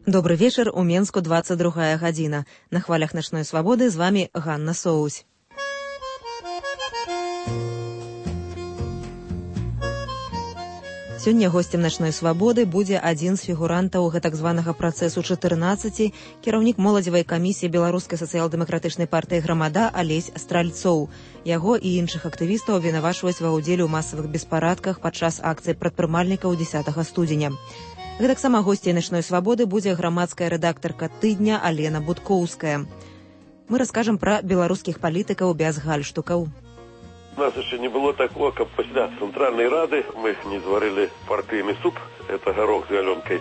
Добрый вечер, у Менску 22 гадзіна. На хвалях начной свободы з вами Ганна Соусь. Сёння госцем начной свободы будзе адзін з фігурантаў так званага працэсу 14, кіраўнік моладзевай камісіі Беларускай сацыял-дэмакратычнай партыі «Грамада» Алесь Стральцоў. Яго і іншых актывістаў абвінавачваюць ва ўдзеле ў масавых беспарадках падчас акцыі прадпрымальнікаў 10 студзеня. Гэтаксама госцей начной свободы будзе грамадская рэдактарка тыдня Алена Будкоўская. Мы раскажам пра беларускіх палітыкаў без гальштукаў. У нас еще не было такого, как после Центральной Рады мы не зварили партийный суп, это горох с галенкой.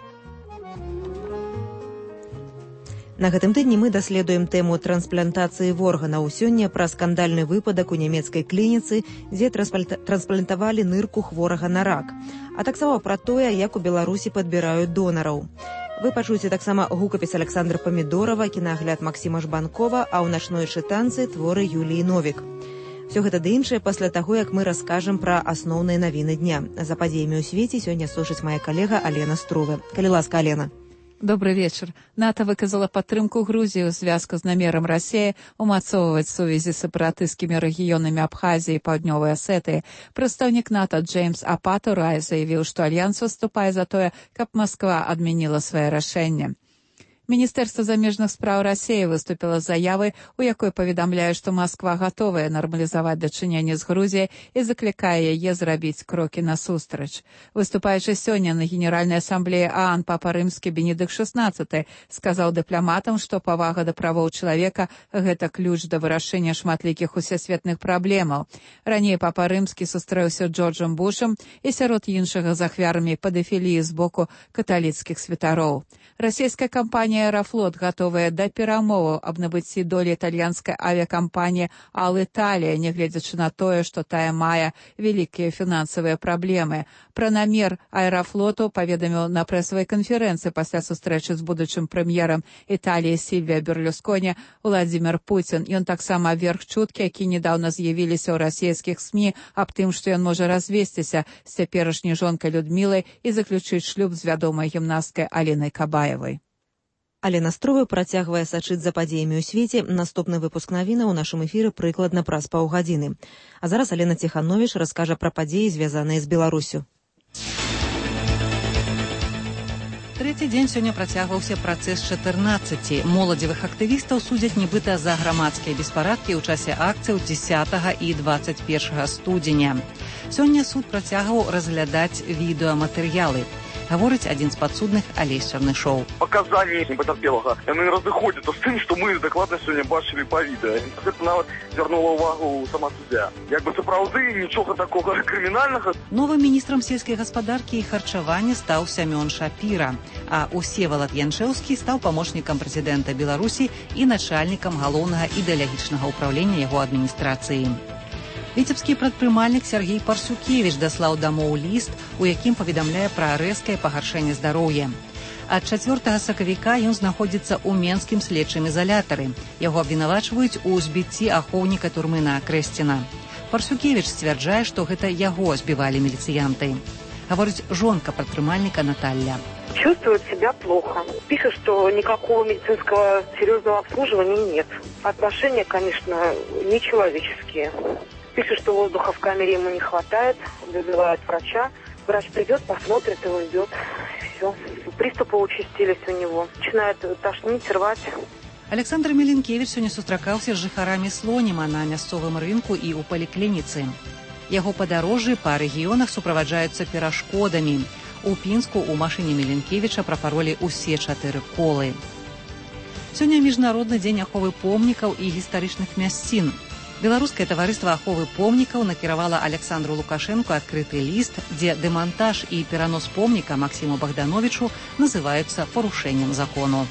На гэтым тыдні мы даследуем тэму трансплантацыі органаў. Сёння пра скандальны выпадак у нямецкай клініцы, дзе трансплантавалі нырку хворага на рак. А таксама пра тое, як у Беларусі падбіраюць донараў. Вы пачуеце таксама гукапіс Александра Памідорова, кінагляд Максіма Жбанкова, а ў начной чытанцы творы Юліі Новік. Все гэта ды іншае пасля таго, як мы раскажам пра асноўныя навіны дня. За падзеямі ў свеце сёння сушыць моя калега Алена Струве. Калі ласка, Алена. Добрый вечер. НАТО выказала падтрымку Грузіі ў звязку з намерам Расіі умацоўваць сувязі з сепаратысцкімі рэгіёнамі Абхазіі і Паўднёвай Асетыі. Прадстаўнік НАТО Джеймс Апатурай заявіў, што альянс выступае за тое, каб Масква адмяніла свае рашэнне. Міністэрства замежных спраў Расіі выступіла з заявай, у якой паведамляе, што Масква гатовая нармалізаваць дачыненні з Грузіяй і заклікае яе зрабіць крокі насустрач. Выступаючы сёння на Генеральнай асамблеі ААН папа рымскі Бенедыкт XVI сказаў дыпламатам, што павага да правоў чалавека – гэта ключ да вырашэння шматлікіх усесветных праблемаў. Раней папа рымскі сустрэўся з Джорджам Бушам і сярод іншага з ахвярамі педафіліі з боку каталіцкіх святароў. Расійская кампанія «Аэрофлот» гатовая да перамоваў аб набыцці долі італьянскай авіякампаніі «Ал-Італія», нягледзячы на тое, што тая мае вялікія фінансавыя праблемы. Пра намер «Аэрофлоту» паведаміў на прэсавай канферэнцыі пасля сустрэчы з будучым прэм'ерам Італіі Сільвія Берлюсконі Владзімір Пуцін. Ён таксама абверг чуткі, які нядаўна з'явіліся ў расійскіх СМІ аб тым, што ён можа развесціся з цяперашняй жонкай Людмілай і заключыць шлюб з вядомай гімнасткай Алінай Кабаевай. Алена Струве працягвае сачыць за падзеямі ў свеце. Наступны выпуск навіна ў нашым эфіры прыкладна праз паўгадзіны. А зараз Алена Ціхановіч раскажа пра падзеі, звязаныя з Беларусю. Трэці дзень сёння працягваўся працэс 14. Моладзевых актывістаў судзяць нібыта за грамадскія беспарадкі ў часе акцыяў 10 і 21 студзеня. Сёння суд працягваў разглядаць відэаматэрыялы. Гаворыць адзін з падсудных Алесь Чарнышоў. Паказанні пацярпелага, яны разыходзяцца з тым, што мы дакладна сёння бачылі па відэа. Гэта нават звярнула ўвагу сама суддзя. Як бы сапраўды нічога такога крымінальнага. Новым міністрам сельскай гаспадаркі і харчавання стаў Сямён Шапіра, а Усевалад Янчэўскі стаў памочнікам прэзідэнта Беларусі і начальнікам галоўнага ідэалагічнага ўпраўлення яго адміністрацыі. Віцебскі прадпрымальнік Сергей Парсюкевіч даслаў дамоў ліст, у якім паведамляе пра рэзкае пагаршэнне здароўя. Ад 4 сакавіка ён знаходзіцца ў менскім следчым ізалятары. Яго абвінавачваюць у збіцці ахоўніка турмы на Крэсціна. Парсюкевіч сцвярджае, што гэта яго збівалі міліцыянты. Гаворыць жонка прадпрымальніка Наталья. Чувствует себя плохо. Пишет, что никакого медицинского серьезного обслуживания нет. Отношения, конечно, нечеловеческие. Пишет, что воздуха в камере ему не хватает, вызывает врача. Врач придет, посмотрит и уйдет. Все. Приступы участились у него. Начинает тошнить, рвать. Александр Меленкевич сёння сустракаўся з жыхарамі Слоніма на мясцовым рынку і ў паліклініцы. Яго падарожжы па рэгіёнах суправаджаюцца перашкодамі. У Пінску ў машыне Меленкевіча прапаролі ўсе 4 колы. Сёння міжнародны дзень аховы помнікаў і гістарычных мясцін. Беларускае таварыства аховы помнікаў накіравала Александру Лукашэнку адкрыты ліст, дзе дэмантаж і перанос помніка Максіму Богдановичу называюцца парушэннем закону.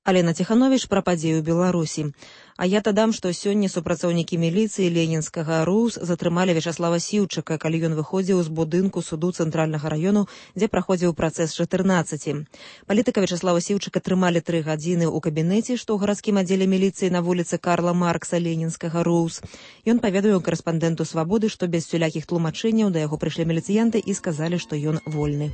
Алена Тиханович пра падзею ў Беларусі. А я дадам, што сёння супрацоўнікі міліцыі ленінскага РУС затрымалі Вячаслава Сіўчыка, калі ён выходзіў з будынку суду цэнтральнага раёну, дзе праходзіў працэс 14. Палітыка Вячаслава Сіўчыка трымалі 3 гадзіны ў кабінеце, што ў гарадскім аддзеле міліцыі на вуліцы Карла Маркса ленінскага РУС. Ён паведаміў карэспандэнту «Свабоды», што без усялякіх тлумачэнняў да яго прыйшлі міліцыянты і сказалі, што ён вольны.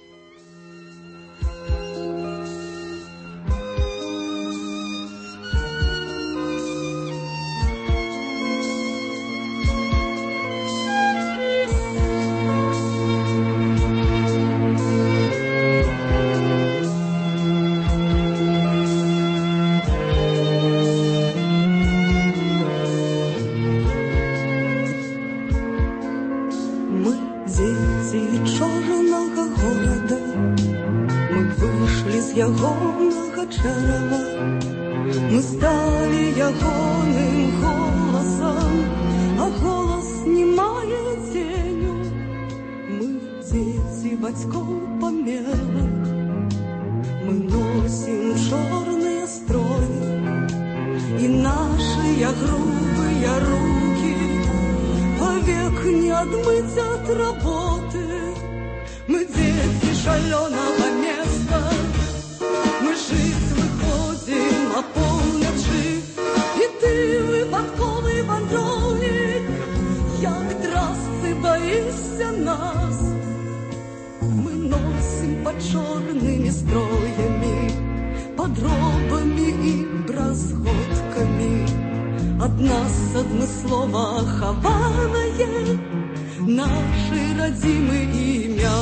Мы стали ягоным голосом, а голос не мае ценю. Мы дзеці бацькоў памерлых, мы носим чорныя строі, і нашыя грубыя руки повек не адмыць ад работы. Мы дзеці шалёнага места, мы жыць выходзім а поўначы, і ты выпадковы вандроўнік, як трасцы баішся нас. Мы носім пад чорнымі строямі, пад робамі і бразготкамі, ад нас адмыслова хаванае нашы радзімы імя.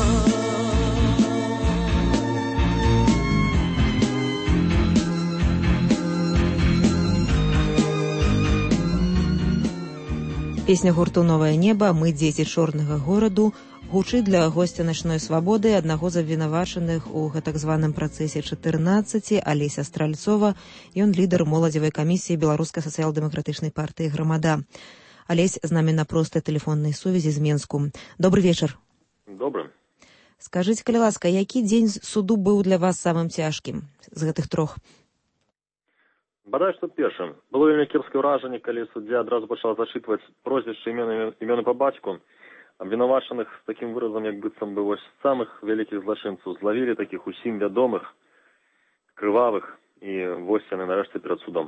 Песня гурту «Новае неба» «Мы дзеці чорнага гораду» гучыць для госця «Начной свабоды», аднаго з абвінавачаных у гэтак званым працэсе 14, Алеся Стральцова. Ён лідар моладзевай камісіі Беларускай сацыял-дэмакратычнай партыі «Грамада». Алесь з намі на простай тэлефоннай сувязі з Менску. Добры вечар. Добры. Скажыце, калі ласка, які дзень суду быў для вас самым цяжкім з гэтых 3? Бадай што першым. Было вельмі кепскае ўражанне, калі суддзя адразу пачала зачытваць прозвішчы, імёны па бацьку, абвінавачаных з такім выразам, як быццам бы вось самых вялікіх злачынцаў. Злавілі такіх усім вядомых, крывавых, і вось яны нарэшце перад судом.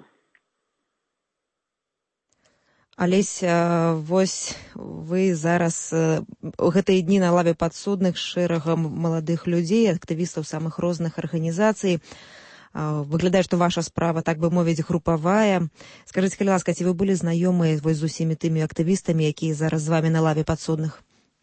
Алесь, вось вы зараз у гэтыя дні на лаве падсудных з шэрагам маладых людзей, актывістаў самых розных арганізацый. Выглядае, што ваша справа, так бы мовіць, групавая. Скажыце, калі ласка, ці вы былі знаёмыя з усімі тымі актывістамі, якія зараз з вамі на лаве падсудных?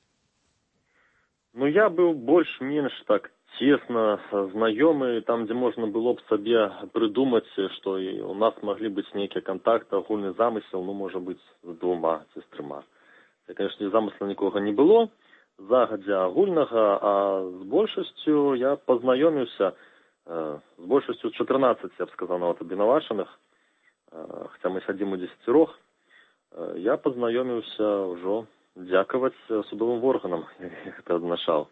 Ну, я быў больш-менш так цесна знаёмы, там, дзе можна было б сабе прыдумаць, што у нас маглі быць нейкія кантакты, агульны замысел, ну, можа быць, з 2 ці з 3. Я, конечно, замысла нікога не было, загадзя агульнага, а з большасцю я пазнаёміўся, з большасцю 14, я б сказаў, нават абвінавачаных, хаця мы сядзім у 10, я пазнаёміўся ўжо дзякаваць судовым органам, як гэта адзначаў.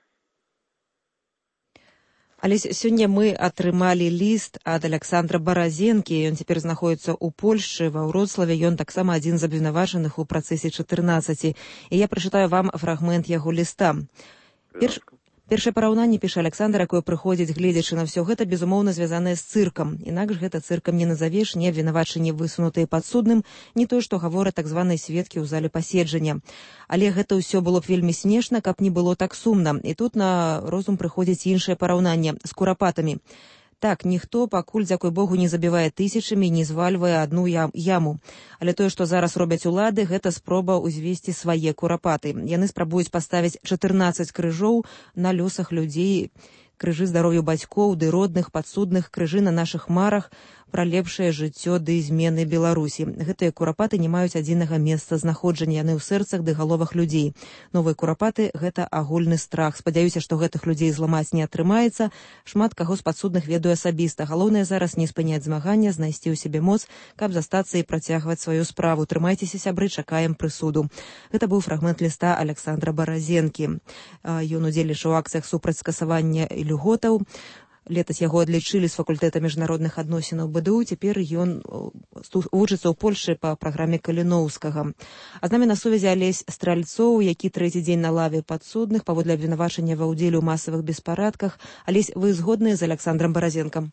Але сёння мы атрымалі ліст ад Александра Баразенкі, ён цяпер знаходзіцца ў Польшчы, ва Вроцлаве, ён таксама адзін з абвінавачаных у працэсе 14, і я прачытаю вам фрагмент яго ліста. Першае параўнанне, піша Александр, якое прыходзіць, гледзячы на ўсё гэта, безумоўна, звязанае з цыркам. Інакш гэта цыркам не назавеш, не абвінавачанні высунутыя падсудным, не тое, што гавораць так званыя сведкі ў зале паседжання. Але гэта ўсё было б вельмі смешна, каб не было так сумна. І тут на розум прыходзіць іншае параўнанне з курапатамі. Так, ніхто пакуль, дзякуй Богу, не забівае тысячамі, не звальвае адну яму. Але тое, што зараз робяць улады, гэта спроба ўзвесці свае курапаты. Яны спрабуюць паставіць 14 крыжоў на лёсах людзей, крыжы здароўю бацькоў, ды родных, падсудных, крыжы на нашых марах, пра лепшае жыццё ды змены Беларусі. Гэтыя курапаты не маюць адзінага месца знаходжання, яны ў сэрцах ды галовах людзей. Новыя курапаты – гэта агульны страх. Спадзяюся, што гэтых людзей зламаць не атрымаецца. Шмат каго з падсудных ведаю асабіста. Галоўнае зараз не спыняць змагання, знайсці ў сябе моц, каб застацца і працягваць сваю справу. Трымайцеся, сябры, чакаем прысуду. Гэта быў фрагмент ліста Александра Баразенкі. Ён удзельнічаў у акцыях супраць скасавання льготаў. Летась яго адлічылі з факультэта міжнародных адносінаў БДУ, цяпер ён вучыцца ў Польшы па праграме Каліноўскага. А з намі на сувязі Алесь Стральцоў, які трэці дзень на лаве падсудных паводле абвінавачання ва ўдзеле ў масавых беспарадках. Алесь, вы згодныя з Александром Баразенкам?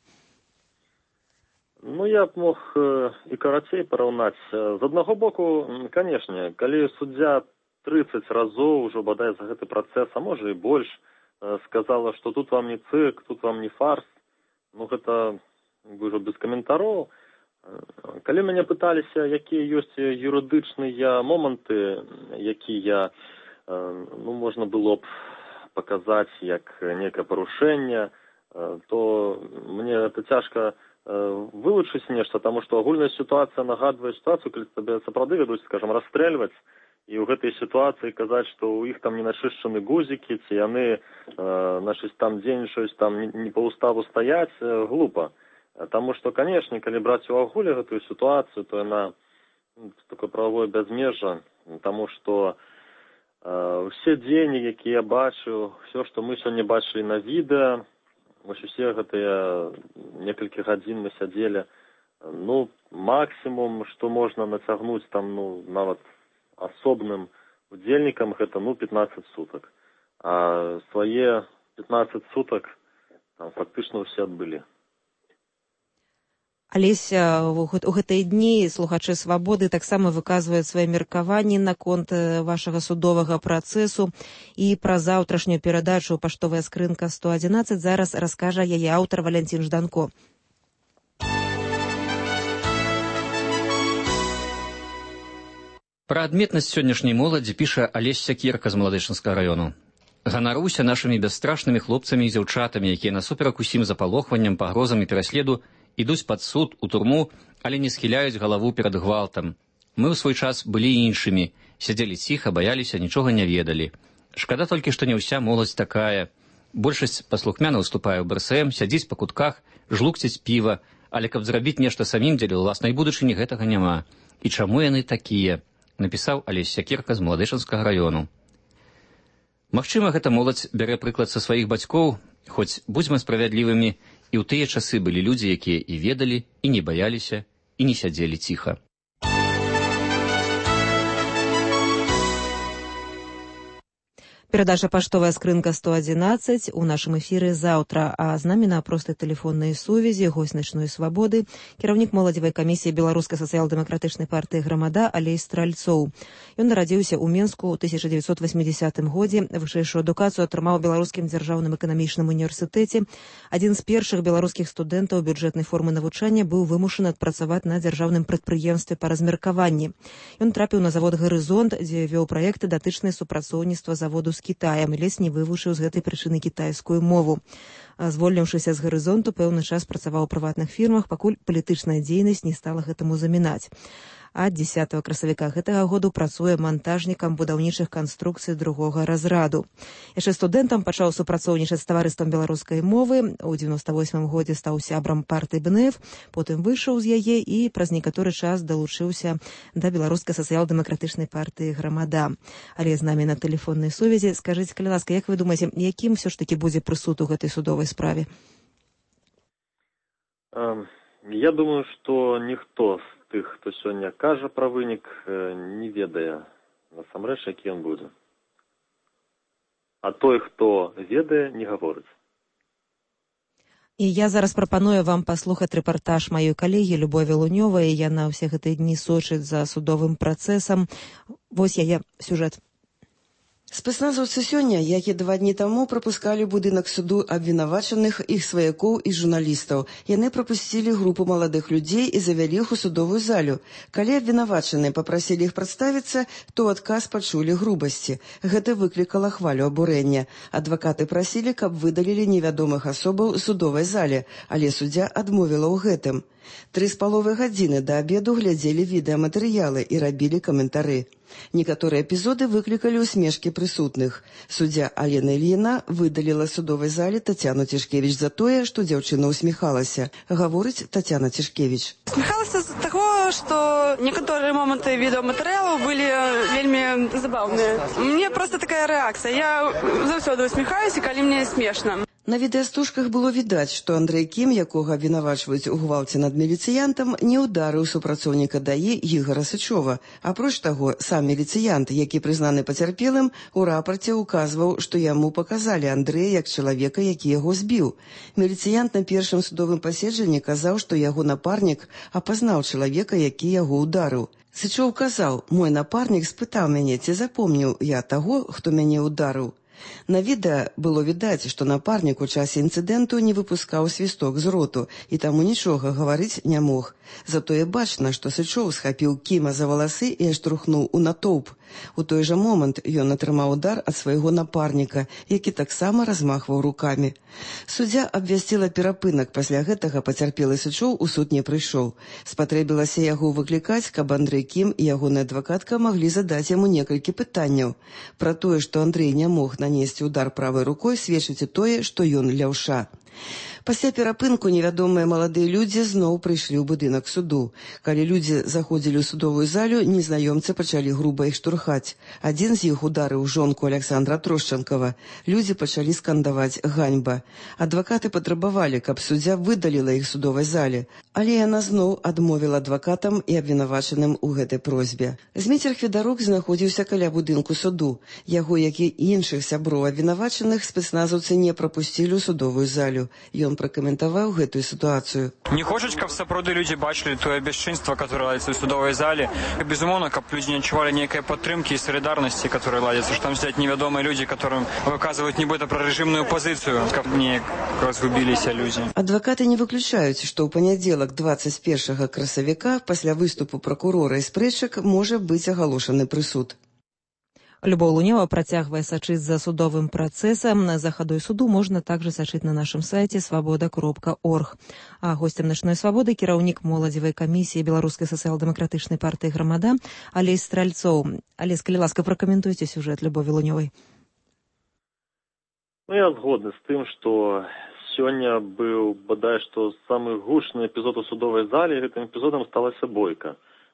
Ну, я б мог і карацей параўнаць. З аднаго боку, канешне, калі суддзя 30 разоў ужо бадай за гэты працэс, а можа і больш, сказала, што тут вам не цырк, тут вам не фарс. Ну, гэта ўжо без каментароў. Калі мяне пыталіся, якія ёсць юрыдычныя моманты, якія, ну, можна было б паказаць як некае парушэнне, то мне это цяжка вылучыць нешта, таму што агульная сітуацыя нагадвае сітуацыю, калі тебе сапраўды ведуць, скажам, расстрэльваць, і ў гэтай сітуацыі казаць, што ў іх там не начышчаны гузікі, ці яны там дзейнічаюць, там не па ўставу стаяць, глупа. Таму што, канешне, калі браць у агуле гэтую сітуацыю, то яна такое прававое бязмежжа, таму што ўсе дзеянні, якія я бачу, ўсё, што мы сёння бачылі на відэа, вось усе гэтыя некалькі гадзін мы сядзелі, ну, максімум, што можна нацягнуць там, ну, нават асобным удзельнікам, гэта, ну, 15 сутак. А свае 15 сутак там фактычна ўсе адбылі. Алесь, у гэтыя дні слухачы «Свабоды» таксама выказваюць свае меркаванні наконт вашага судовага працэсу, і пра заўтрашнюю перадачу «Паштовая скрынка 111» зараз раскажа яе аўтар Валянцін Жданко. Пра адметнасць сённяшняй моладзі піша Алесь Сякерка з Маладычынскага раёну. Ганаруся нашымі бясстрашнымі хлопцамі і дзяўчатамі, якія насуперак усім запалохванням, пагрозам і пераследу ідуць пад суд, у турму, але не схіляюць галаву перад гвалтам. Мы ў свой час былі іншымі, сядзелі ціха, баяліся, нічога не ведалі. Шкада толькі, што не ўся моладзь такая. Большасць паслухмяна уступае ў БРСМ, сядзіць па кутках, жлукціць піва, але каб зрабіць нешта самім дзеля ўласнай будучыні, гэтага няма. І чаму яны такія? Напісаў Алесь Сякерка з Маладычынскага раёну. Магчыма, гэта моладзь бярэ прыклад са сваіх бацькоў, хоць будзьма справядлівымі, і ў тыя часы былі людзі, якія і ведалі, і не баяліся, і не сядзелі ціха. Перадача «Паштовая скрынка 111» у нашым эфіры заўтра, а з намі на простай тэлефоннай сувязі госць «Начной свабоды», кіраўнік моладзевай камісіі Беларускай сацыял-дэмакратычнай партыі «Грамада» Алесь Стральцоў. Ён нарадзіўся ў Менску ў 1980 годзе, вышэйшую адукацыю атрымаў у Беларускім дзяржаўным эканамічным універсітэце. Адзін з першых беларускіх студэнтаў бюджэтнай формы навучання быў вымушаны адпрацаваць на дзяржаўным прадпрыемстве па размеркаванні. Ён трапіў на завод «Гарызонт», дзе вёў праекты датычныя супрацоўніцтва заводу з Кітаем, ледзь не вывучыў з гэтай прычыны кітайскую мову. Звольніўшыся з «Гарызонту», пэўны час працаваў у прыватных фірмах, пакуль палітычная дзейнасць не стала гэтаму замінаць. А 10 красавіка гэтага году працуе монтажнікам будаўнічых канструкцый другога разраду. Яшчэ студэнтам пачаў супрацоўнічаць з таварыствам беларускай мовы. У 98 годзе стаў сябрам партыі БНФ, потым выйшаў з яе і праз некаторы час далучыўся да беларускай сацыял-дэмакратычнай партыі «Грамада». Але з намі на тэлефоннай сувязі. Скажыце, калі ласка, як вы думаеце, якім ўсё ж такі будзе прысуд у гэтай судовай справе? Я думаю, што ніхто з тых, хто сёння кажа пра вынік, не ведае насамрэч, які ён будзе. А той, хто ведае, не гаворыць. І я зараз прапаную вам паслухаць рэпартаж маёй калегі Любові Лунёвай. Яна ўсе гэтыя дні сочыць за судовым працэсам. Вось яе сюжэт. Спецназаўцы сёння, як і 2 дні таму, прапускалі будынак суду абвінавачаных, іх сваякоў і журналістаў. Яны прапусцілі групу маладых людзей і завялі іх у судовую залю. Калі абвінавачаныя папрасілі іх прадставіцца, то адказ пачулі грубасці. Гэта выклікала хвалю абурэння. Адвакаты прасілі, каб выдалілі невядомых асобаў з судовай зале, але суддзя адмовіла ў гэтым. 3,5 гадзіны да абеду глядзелі відэаматэрыялы і рабілі каментары. Некаторыя эпізоды выклікалі усмешкі прысутных. Суддзя Алена Ільіна выдаліла з судовай зале Тацяну Цішкевіч за тое, што дзяўчына усміхалася. Гаворыць Тацяна Цішкевіч. Усміхалася з таго, што некаторыя моманты відэаматэрыялаў былі вельмі забаўныя. Мне проста такая рэакцыя. Я заўсёды усміхаюся, калі мне смешна. На відэастужках было відаць, што Андрэй Кім, якога абвінавачваюць у гвалце над міліцыянтам, не ўдарыў супрацоўніка ДАІ Ігора Сычова. Апроч таго, сам міліцыянт, які прызнаны пацярпелым, у рапарце ўказваў, што яму паказалі Андрэя як чалавека, які яго збіў. Міліцыянт на першым судовым паседжанні казаў, што яго напарнік апазнаў чалавека, які яго ўдарыў. Сычоў казаў: «Мой напарнік спытаў мяне, ці запомніў я таго, хто мяне ўдарыў». На відэа было відаць, што напарнік у часе інцыдэнту не выпускаў свісток з роту і таму нічога гаварыць не мог. Затое бачна, што Сычоў схапіў Кіма за валасы і штурхнуў у натоўп. У той жа момант ён атрымаў удар ад свайго напарніка, які таксама размахваў рукамі. Суддзя абвясціла перапынак, пасля гэтага пацярпелы Сычоў у суд не прыйшоў. Спатрэбілася яго выклікаць, каб Андрэй Кім і ягоная адвакатка маглі задаць яму некалькі пытанняў. Пра тое, што Андрэй не мог нанесці удар правай рукой, сведчыць і тое, што ён ляўша. Пасля перапынку невядомыя маладыя людзі зноў прыйшлі ў будынак суду. Калі людзі заходзілі ў судовую залю, незнаёмцы пачалі груба іх штурхаць. Адзін з іх ударыў жонку Александра Трошчанкова. Людзі пачалі скандаваць «Ганьба». Адвакаты патрабавалі, каб суддзя выдаліла іх судовай зале, але яна зноў адмовіла адвакатам і абвінавачаным у гэтай просьбе. Зміцер Федарук знаходзіўся каля будынку суду. Яго, як і іншых сяброў абвінавачаных, спецназаўцы не прапусцілі ў судовую залю. Ён пракаментаваў гэтую сітуацыю. Не хочуць, каб сапраўды людзі бачылі тое бясчынства, которое ладзіцца ў судовай зале. Безумоўна, каб людзі не адчувалі нейкай падтрымкі і салідарнасці, которая ладзіцца, што там сядзяць невядомыя людзі, которым выказваюць нібыта пра рэжымную пазіцыю, каб неяк разгубіліся людзі. Адвакаты не выключаюць, што ў панядзелак 21 красавіка пасля выступу пракурора і спрэчак можа быць агалошаны прысуд. Любоў Лунева працягвае сачыць за судовым працэсам. За хадой суду можна также сачыць на нашым сайце свабода.орг. А госцем начной свабоды кіраўнік моладзевай камісіі Беларускай сацыял-дэмакратычнай партыі Грамада Алесь Стральцоў. Алесь, калі ласка, пракаментуйце сюжэт Любові Лунёвай. Я згодны з тым, што сёння быў бадай што самы гучны эпізод у судовай зале. Гэтым эпізодам сталася бойка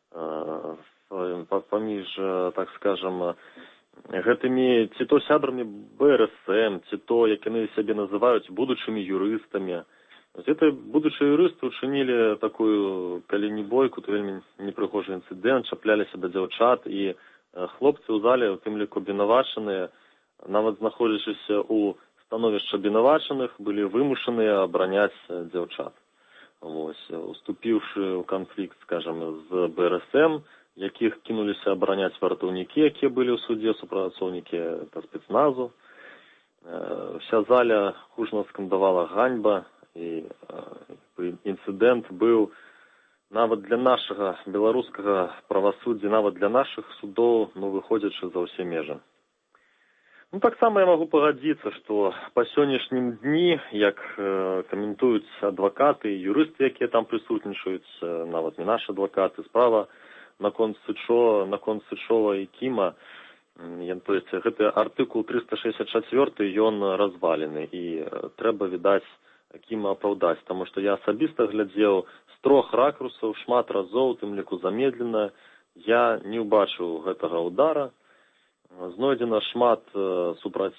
паміж, так скажам, гэтымі ці то сябрамі БРСМ, ці то, як яны сябе называюць, будучымі юрыстамі. Гэта будучыя юрысты учынілі такую, калі не бойку, то вельмі непрыгожы інцыдэнт, чапляліся да дзяўчат, і хлопцы ў зале, у тым ліку абвінавачаныя, нават знаходзячыся ў становішча абвінавачаных, былі вымушаныя абараняць дзяўчат. Уступіўшы ў канфлікт, скажам, з БРСМ, якіх кінуліся абараняць вартаўнікі, якія былі ў судзе, супрацоўнікі спецназу. Вся заля гучна скандавала «Ганьба», і інцыдэнт быў нават для нашага беларускага правасуддзя, нават для нашых судоў, выходзячы за ўсе межы. Таксама я магу пагадзіцца, што па сённяшнім дні, як каментуюць адвакаты і юрысты, якія там прысутнічаюць, нават не нашы адвакаты, справа наконт Сычова і Кіма, то есть гэты артыкул 364, ён развалены, і трэба, відаць, Кіма апраўдаць, таму што я асабіста глядзеў з 3 ракурсаў, шмат разоў, тым ліку замедлена, я не ўбачыў гэтага ўдара. Знойдзена шмат супраць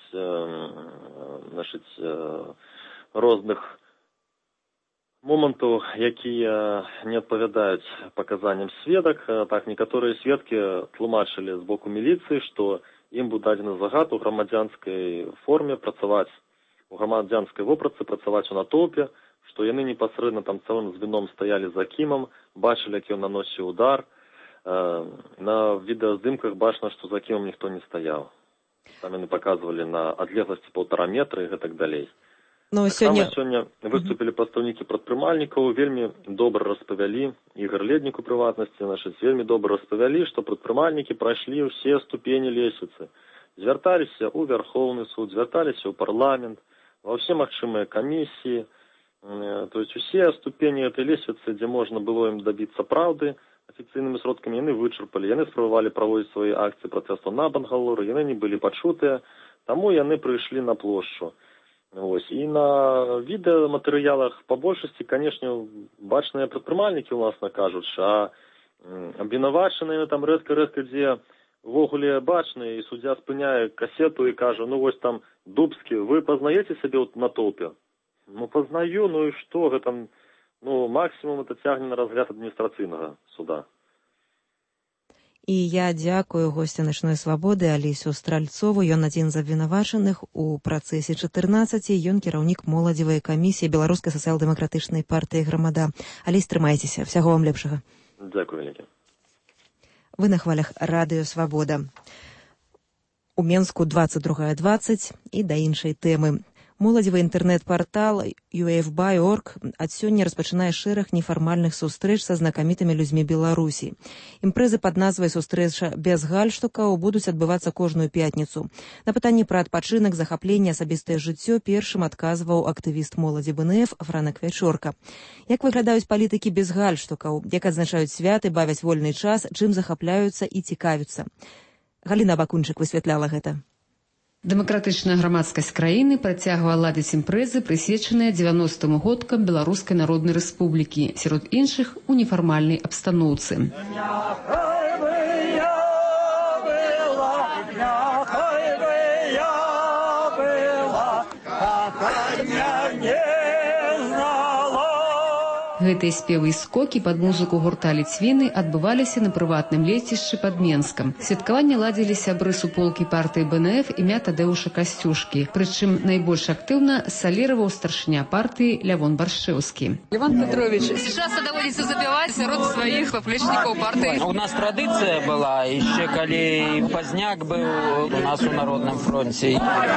розных момантаў, якія не адпавядаюць паказанням сведак. Так, некаторыя сведкі тлумачылі з боку міліцыі, што ім быў дадзены загад у грамадзянскай форме працаваць, у грамадзянскай вопратцы працаваць у натоўпе, што яны непасрэдна там цэлым звеном стаялі за Кімам, бачылі, як ён наносіў удар. На відэаздымках бачна, што за Кімам ніхто не стаяў. Там яны паказвалі на адлегласці 1,5 метра і гэтак далей. Сёння выступілі прадстаўнікі прадпрымальнікаў, вельмі добра распавялі, Ігор Леднік у прыватнасці, вельмі добра распавялі, што прадпрымальнікі прайшлі ўсе ступені лесвіцы. Звярталіся ў Вярхоўны суд, звярталіся ў парламент, ва ўсе магчымыя камісіі, то есть усе ступені этой лесвіцы, дзе можна было ім дабіцца праўды, афіцыйнымі сродкамі яны вычарпалі, яны спрабавалі праводзіць свае акцыі пратэсту на Бангалоры, яны не былі пачутыя, таму яны прыйшлі на плошчу. І на відэаматэрыялах па большасці, канешне, бачныя прадпрымальнікі, уласна кажучы, а абвінавачаныя там рэдка дзе ўвогуле бачныя, і суддзя спыняе касету і кажа, вось там Дубский, вы познаете себе вот на толпе? Ну, познаю, ну и что? Это, ну, максимум это тягне на разгляд административного суда. І я дзякую госця «Начной свабоды» Алесю Стральцову. Ён адзін з абвінавачаных у працэсе 14. Ён кіраўнік моладзевай камісіі Беларускай сацыял-дэмакратычнай партыі «Грамада». Алесь, трымайцеся. Всяго вам лепшага. Дзякую вялікі. Вы на хвалях радыё «Свабода». У Менску 22:20 і да іншай тэмы. Моладзевы інтэрнэт-партал UFBY.org ад сёння распачынае шэраг нефармальных сустрэч са знакамітымі людзьмі Беларусі. Імпрэзы пад назвай «Сустрэча без гальштукаў» будуць адбывацца кожную пятніцу. На пытанні пра адпачынак, захапленне, асабістае жыццё першым адказваў актывіст моладзі БНФ Франак Вячорка. Як выглядаюць палітыкі без гальштукаў, як адзначаюць святы, бавяць вольны час, чым захапляюцца і цікавяцца. Галіна Бакунчык высвятляла гэта. Дэмакратычная грамадскасць краіны працягвае ладзіць імпрэзы, прысвечаныя 90-м годкам Беларускай Народнай Рэспублікі, сярод іншых у нефармальнай абстаноўцы. Гэтыя спевы і скокі пад музыку гурта «Ліцвіны» адбываліся на прыватным лецішчы пад Менскам. Святкаванне ладзілі сябры суполкі партыі БНФ імя Тадэуша Касцюшкі. Прычым найбольш актыўна саліраваў старшыня партыі Лявон Баршчэўскі. Левон Петрович, часто доводится забивать сярод своих поплечников партии. У нас традиция была, еще коли Поздняк был у нас у Народном фронте.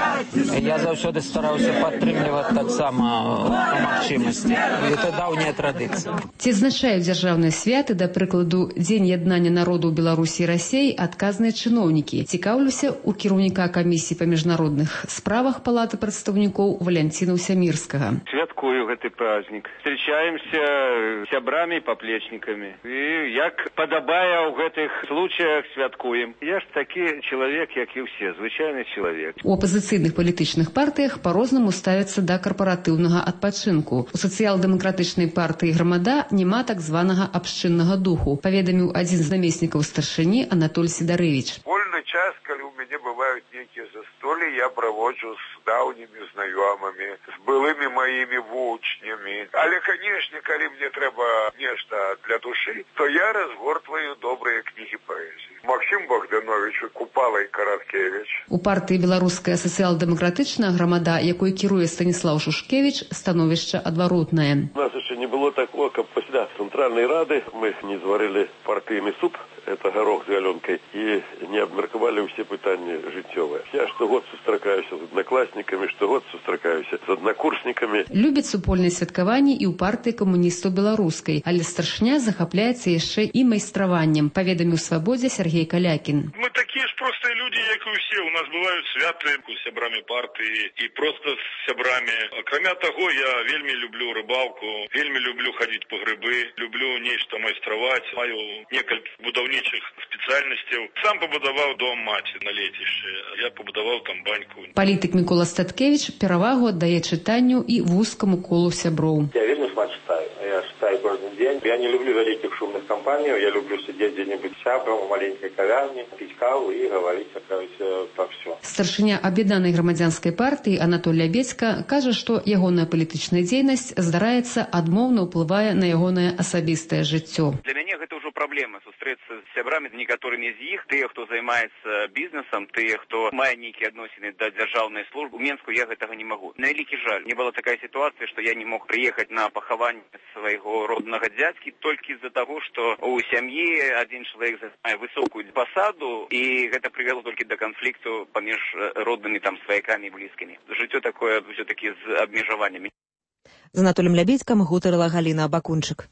Я заўсёды стараўся падтрымліваць таксама по магчымасці. Это даўняя традиция. Ці адзначаюць дзяржаўныя святы, да прыкладу, Дзень яднання народаў Беларусі і Расіі, адказныя чыноўнікі. Цікаўлюся у кіраўніка камісіі па міжнародных справах Палаты прадстаўнікоў Валянціна Ўсямірскага. Святкую гэты праздник. Встречаемся сябрамі, паплечнікамі. І як падабае ў гэтых случаях святкуем. Я ж такі чалавек, як і ўсе, звычайны чалавек. У апазіцыйных палітычных партыях па-рознаму ставяцца да карпаратыўнага адпачынку. У сацыял-дэмакратычнай партыі «Грамада» няма так званага абшчыннага духу, паведаміў адзін з намеснікаў старшыні Анатоль Сідарэвіч. Вольны час, калі ў мяне бываюць нейкія застолі, я праводжу з даўнімі знаёмымі, з былымі маімі вучнямі. Але, канешне, калі мне трэба нешта для душы, то я разгортваю добрыя кнігі паэзіі. Максім Богданович, Купала і Караткевич. У партыі «Беларуская сацыял-дэмакратычная грамада», якой кіруе Станіслаў Шушкевіч, становішча адваротнае. У нас еще не было такого, как после Центральной Рады мы не зварили партийный суп, это горох с галенкой, и не обмерковали все пытания житевые. Я что год сустракаюсь с одноклассниками, что год сустракаюсь с однокурсниками. Любіць супольныя святкаванні і ў партыі камуністаў беларускай, але старшыня захапляецца яшчэ і майстраваннем, паведаміў «Свабодзе» Сергей Калякін. Мы такие ж простые люди, як і ўсе. У нас бывают святы с сябрамі партии и просто с сябрамі. Акрамя того, я вельмі люблю рыбалку, вельмі люблю ходить по грибы, люблю нечто майстраваць, маю некалькі будаўнічых спецыяльнасцяў. Сам пабудаваў дом маці на лецішчы, я пабудаваў там баньку. Палітык Мікола Статкевіч перавагу аддае чытанню і вузкаму колу сяброў. Я вельмі шмат читаю. Я читаю кожны дзень. Я не люблю вялікіх шумных кампаній, я люблю сидеть где-нибудь сябрам у маленькой кавярні, піць каву і гаварыць про все. Старшыня аб'яднанай грамадзянскай партыі Анатоль Лябецька кажа, што ягоная палітычная дзейнасць, здараецца, адмоўна ўплывае на ягонае асабістае жыццё. Для мяне гэта ўжо праблема сустрэцца з сябрамі, некаторымі з іх, тыя, хто займаецца бізнесам, тыя, хто мае нейкія адносіны да дзяржаўнай службы. У Менску я гэтага не магу. На вялікі жаль. Мне была такая сітуацыя, што я не мог прыехаць на пахаванне свайго роднага дзядзькі толькі з-за таго, што у сям'і адзін чалавек займае высокую пасаду, і гэта прывяло толькі да канфлікту паміж роднымі там сваякамі і блізкімі. Жыццё такое ўсё-такі з абмежаваннямі. З Анатолем Лябецькам гутарыла Галіна Бакунчык.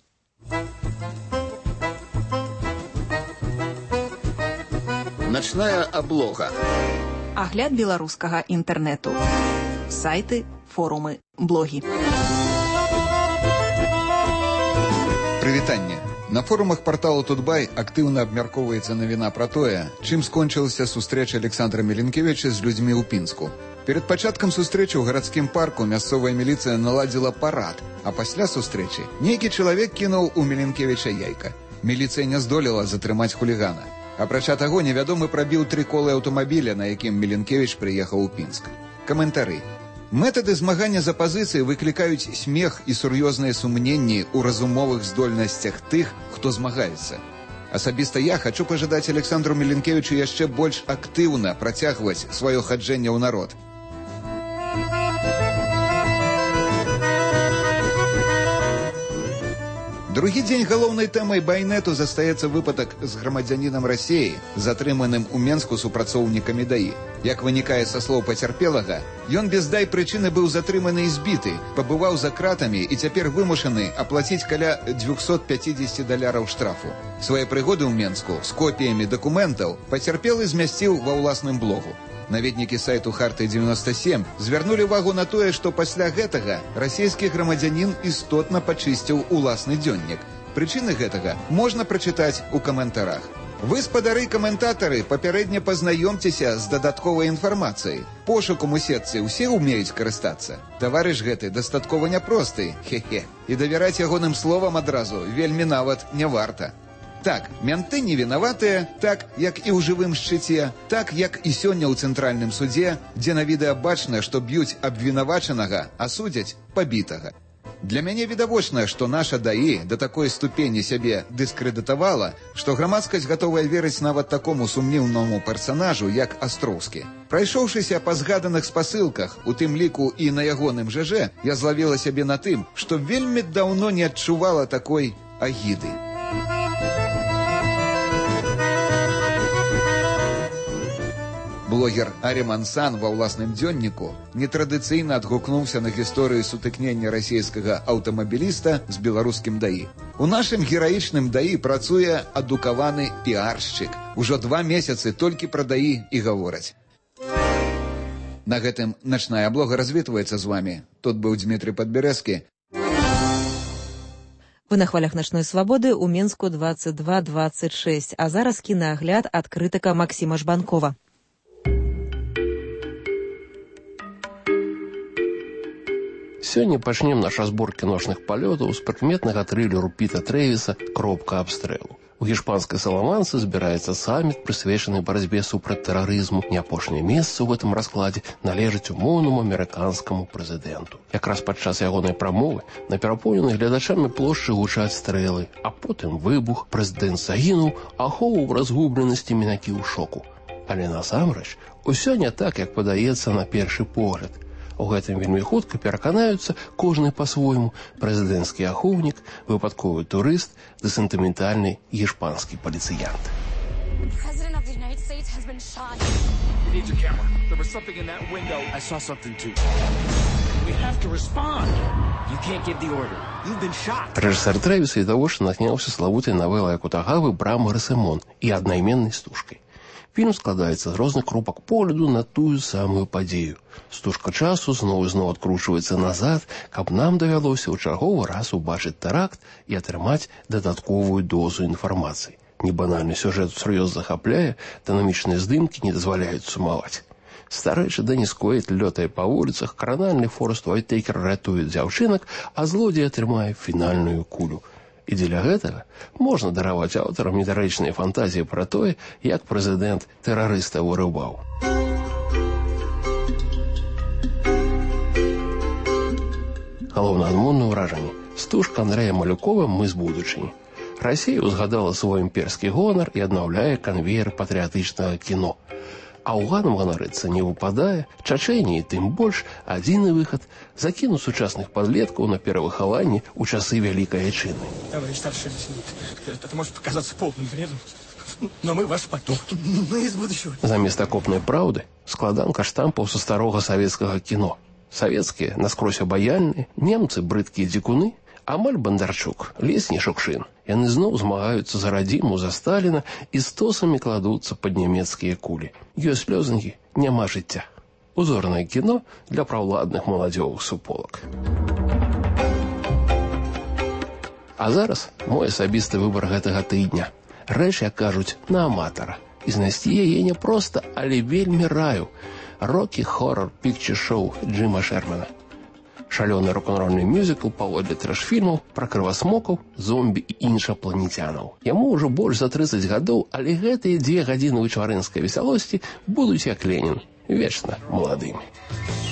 Начная облога. Агляд беларускага інтэрнэту. Сайты, форумы, блогі. Прывітанне. На форумах порталу Тутбай актыўна абмяркоўваецца навіна пра тое, чым скончылася сустрэча Александра Меленкевіча з людзьмі ў Пінску. Перад пачаткам сустрэчы ў гарадскім парку мясцовая міліцыя наладзіла парад, а пасля сустрэчы нейкі чалавек кінуў у Меленкевіча яйка. Міліцыя не здолела затрымаць хулігана. Апрача таго, невядомы прабіў 3 колы аўтамабіля, на якім Меленкевіч прыехаў у Пінск. каментары. Метады змагання за пазіцыі выклікаюць смех і сур'ёзныя сумненні ў разумовых здольнасцях тых, хто змагаецца. Асабіста я хачу пажадаць Александру Меленкевічу яшчэ больш актыўна працягваць сваё хаджэнне ў народ. Другі дзень галоўнай тэмай байнету застаецца выпадак з грамадзянінам Расіі, затрыманым у Менску супрацоўнікамі ДАІ. Як вынікае са слоў пацярпелага, ён без дай прычыны быў затрыманы і збіты, пабываў за кратамі і цяпер вымушаны аплаціць каля $250 штрафу. Свае прыгоды ў Менску з копіямі дакументаў пацярпелы змясціў ва ўласным блогу. Наведнікі сайту «Харты-97» звярнулі ўвагу на тое, што пасля гэтага расійскі грамадзянін істотна пачысціў уласны дзённік. Прычыны гэтага можна прачытаць у каментарах. Вы, спадары-каментатары, папярэдне пазнаёмцеся з дадатковай інфармацыяй. Пошукам у сетцы ўсе ўмеюць карыстацца. Таварыш гэты дастаткова няпросты, хе-хе. І давяраць ягоным словам адразу вельмі нават не варта. Так, менты не вінаватыя, так, як і ў жывым шчыце, так, як і сёння ў цэнтральным судзе, дзе на відэа бачна, што б'юць абвінавачанага, а судзяць пабітага. Для мяне відавочна, што наша ДАІ да такой ступені сябе дыскрэдытавала, што грамадскасць гатовая верыць нават такому сумнеўнаму персанажу, як Астроўскі. Прайшоўшыся па згаданых спасылках, у тым ліку і на ягоным ЖЖ, я злавіла сябе на тым, што вельмі даўно не адчувала такой агіды. Блогер Ариман Сан ва ўласным дзённіку нетрадыцыйна адгукнуўся на гісторыю сутыкнення расійскага аўтамабіліста з беларускім ДАІ. У нашым гераічным ДАІ працуе адукаваны піаршчык. Ужо 2 месяцы толькі пра ДАІ і гавораць. На гэтым начная аблога развітваецца з вамі. Тут быў Дмітрий Падбярэзкі. Вы на хвалях «Ночной свободы» у Менску 22:26. А зараз кінагляд ад крытыка Максіма Жбанкова. Сёння пачнем наш разбор кіношных палётаў з прыкметнага трылеру Піта Трэвіса «Кропка абстрэлу». У гішпанскай Саламанцы збіраецца саміт, прысвечаны барацьбе супраць тэрарызму. Не апошняе месца ў гэтым раскладзе належыць умоўнаму амерыканскаму прэзідэнту. Якраз падчас ягонай прамовы на перапоўненай гледачамі плошчы гучаць стрэлы, а потым выбух. Прэзідэнт загінуў, ахоўваў разгубленасці мінакі ў шоку. Але насамрэч усё не так, як падаецца на першы погляд. У гэтым вельмі хутка пераканаюцца кожны па-свойму: прэзідэнцкі ахоўнік, выпадковы турыст ды сентыментальны гішпанскі паліцыянт. Рэжысэр Трэвіса відавочна натхняўся славутай навелай Акутагавы «Брама Расэмон» і аднайменнай стужкай. Фільм складаецца з розных кропак погляду на тую самую падзею. Стужка часу зноў і зноў адкручваецца назад, каб нам давялося ў чарговы раз убачыць тэракт і атрымаць дадатковую дозу інфармацыі. Небанальны сюжэт сур'ёзна захапляе, дынамічныя здымкі не дазваляюць сумаваць. Старэйшы Дэніс Куэйд лётае па вуліцах, каранальны Форест Уайтекер ратуе дзяўчынак, а злодзей атрымае фінальную кулю. І дзеля гэтага можна дараваць аўтарам недарэчныя фантазіі пра тое, як прэзідэнт тэрарыста вырубаў. Галоўнаадмоннае ўражанне. Стужка Андрэя Малюкова «Мы з будучыні». Расія ўзгадала свой імперскі гонар і аднаўляе канвеер патрыятычнага кіно. А ўганам ганарыцца не выпадае, Чачэнії тым больш. Адзіны выхад – закінуць сучасных падлеткаў на перавыхаванне ў часы Вялікай Айчыны. Товарищ старший лейтенант, это может показаться полным бредом, но мы ваши потомки, мы из будущего. Замест акопнай праўды складанка штампаў са старога савецкага кіно. Савецкія наскрозь абаяльныя, немцы брыдкія дзікуны, амаль Бандарчук, лезь не Шукшын. Яны зноў змагаюцца за радзіму, за Сталіна і стосамі кладуцца пад нямецкія кулі. Ёсць лёзунгі, няма жыцця. Узорнае кіно для праўладных маладзёвых суполак. А зараз мой асабісты выбар гэтага тыдня. Рэч, як кажуць, на аматара. І знайсці яе не проста, але вельмі раю. Рокі-хоррор пікчер-шоу Джима Шермана. Шалёны рок-н-рольны мюзікл паводле трэш-фільмаў пра крывасмокаў, зомбі і іншапланецянаў. Яму ўжо больш за 30 гадоў, але гэтыя 2 гадзіны вычварынскай весялосці будуць як Ленін, вечна маладымі.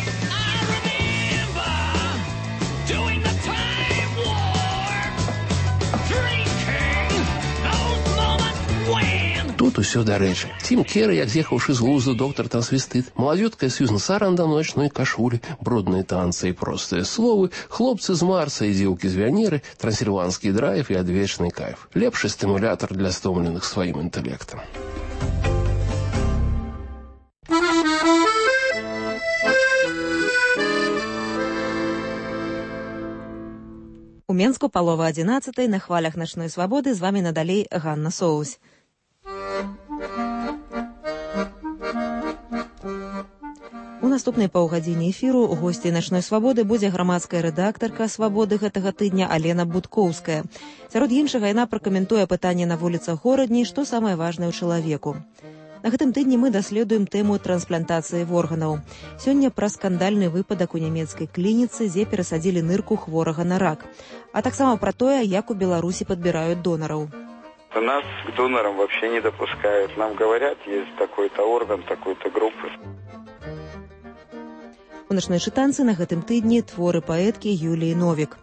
тут усё дарэчы. Тим Керри, як з'ехаўшы з глузду, доктар трансвестыт, маладзюткая Сьюзен Сарандон у ночной кашулі, брудныя танцы і простыя словы, хлопцы з Марса і дзеўкі з Вянеры, трансільванскі драйв і адвечны кайф. Лепшы стымулятар для стомленых сваім інтэлектам. У Менску палова 11 на хвалях начной свабоды. З вами надалей Ганна Соусь. У наступнай паўгадзіне эфіру госцей начной свабоды будзе грамадская рэдактарка свабоды гэтага тыдня Алена Будкоўская. Сярод іншага яна пракаментуе пытанне на вуліцах горадні, што самае важнае ў чалавеку. На гэтым тыдні мы даследуем тэму трансплантацыі органаў. Сёння пра скандальны выпадак у нямецкай клініцы, дзе перасадзілі нырку хворага на рак. А таксама пра тое, як у Беларусі падбіраюць донараў. Нас к донорам вообще не допускают. Нам говорят, есть такой-то орган, такой-то группы. У начной чытанцы на гэтым тыдні творы паэткі Юліі Новік.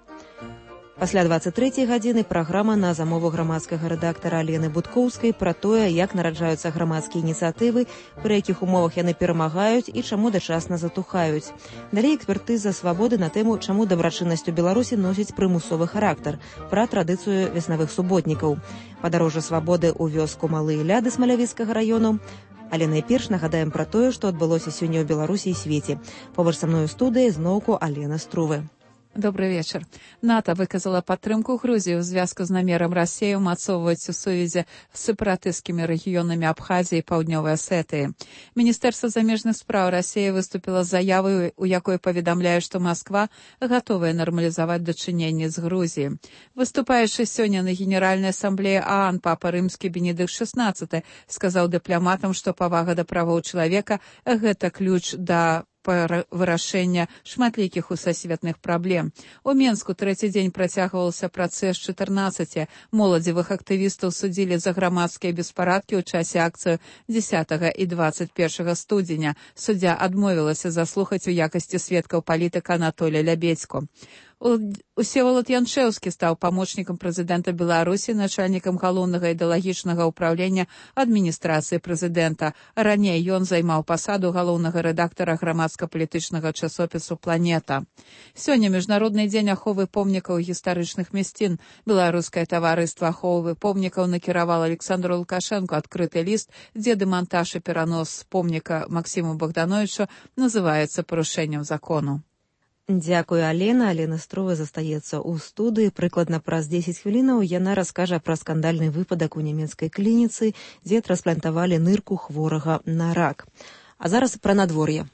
Пасля 23 гадзіны праграма на замову грамадскага рэдактара Алены Будкоўскай пра тое, як нараджаюцца грамадскія ініцыятывы, пры якіх умовах яны перамагаюць і чаму дачасна затухаюць. Далей экспертыза свабоды на тэму, чаму дабрачыннасць у Беларусі носіць прымусовы характар, пра традыцыю веснавых суботнікаў. Падарожжа свабоды ў вёску Малыя Ляды Смалявіцкага раёну. Але найперш нагадаем пра тое, што адбылося сёння ў Беларусі і свеце. Побач са мною ў студыі зноўку Алена Струве. Добрый вечер. НАТО выказала падтрымку Грузіі ў звязку з намерам Расіі ўмацоўваць у сувязі з сепаратысцкімі рэгіёнамі Абхазіі і Паўднёвай Асетыі. Міністэрства замежных спраў Расіі выступіла з заявай, у якой паведамляе, што Масква гатовая нармалізаваць дачыненні з Грузіяй. Выступаючы сёння на Генеральнай асамблеі ААН папа рымскі Бенедыкт XVI сказаў дыпламатам, што павага да правоў чалавека – гэта ключ да вырашэння шматлікіх усесветных праблем. У Менску трэці дзень працягваўся працэс 14 моладзевых актывістаў судзілі за грамадскія беспарадкі ў часе акцыю 10 і 21 студзеня. Суддзя адмовілася заслухаць у якасці сведкаў палітыка Анатолія Лябедзьку. Усевалад Яншэўскі стаў памочнікам прэзідэнта Беларусі, начальнікам галоўнага ідэалагічнага ўпраўлення адміністрацыі прэзідэнта. Раней ён займаў пасаду галоўнага рэдактара грамадска-палітычнага часопісу «Планета». Сёння міжнародны дзень аховы помнікаў гістарычных мясцін. Беларускае таварыства аховы помнікаў накіравала Александру Лукашэнку адкрыты ліст, дзе дэмантаж і перанос помніка Максіму Богдановичу называецца парушэннем закону. Дзякую, Алена. Алена Струва застаецца ў студыі. Прыкладна праз 10 хвілінаў яна раскажа пра скандальны выпадак у нямецкай клініцы, дзе трансплантавалі нырку хворага на рак. А зараз пра надвор'е.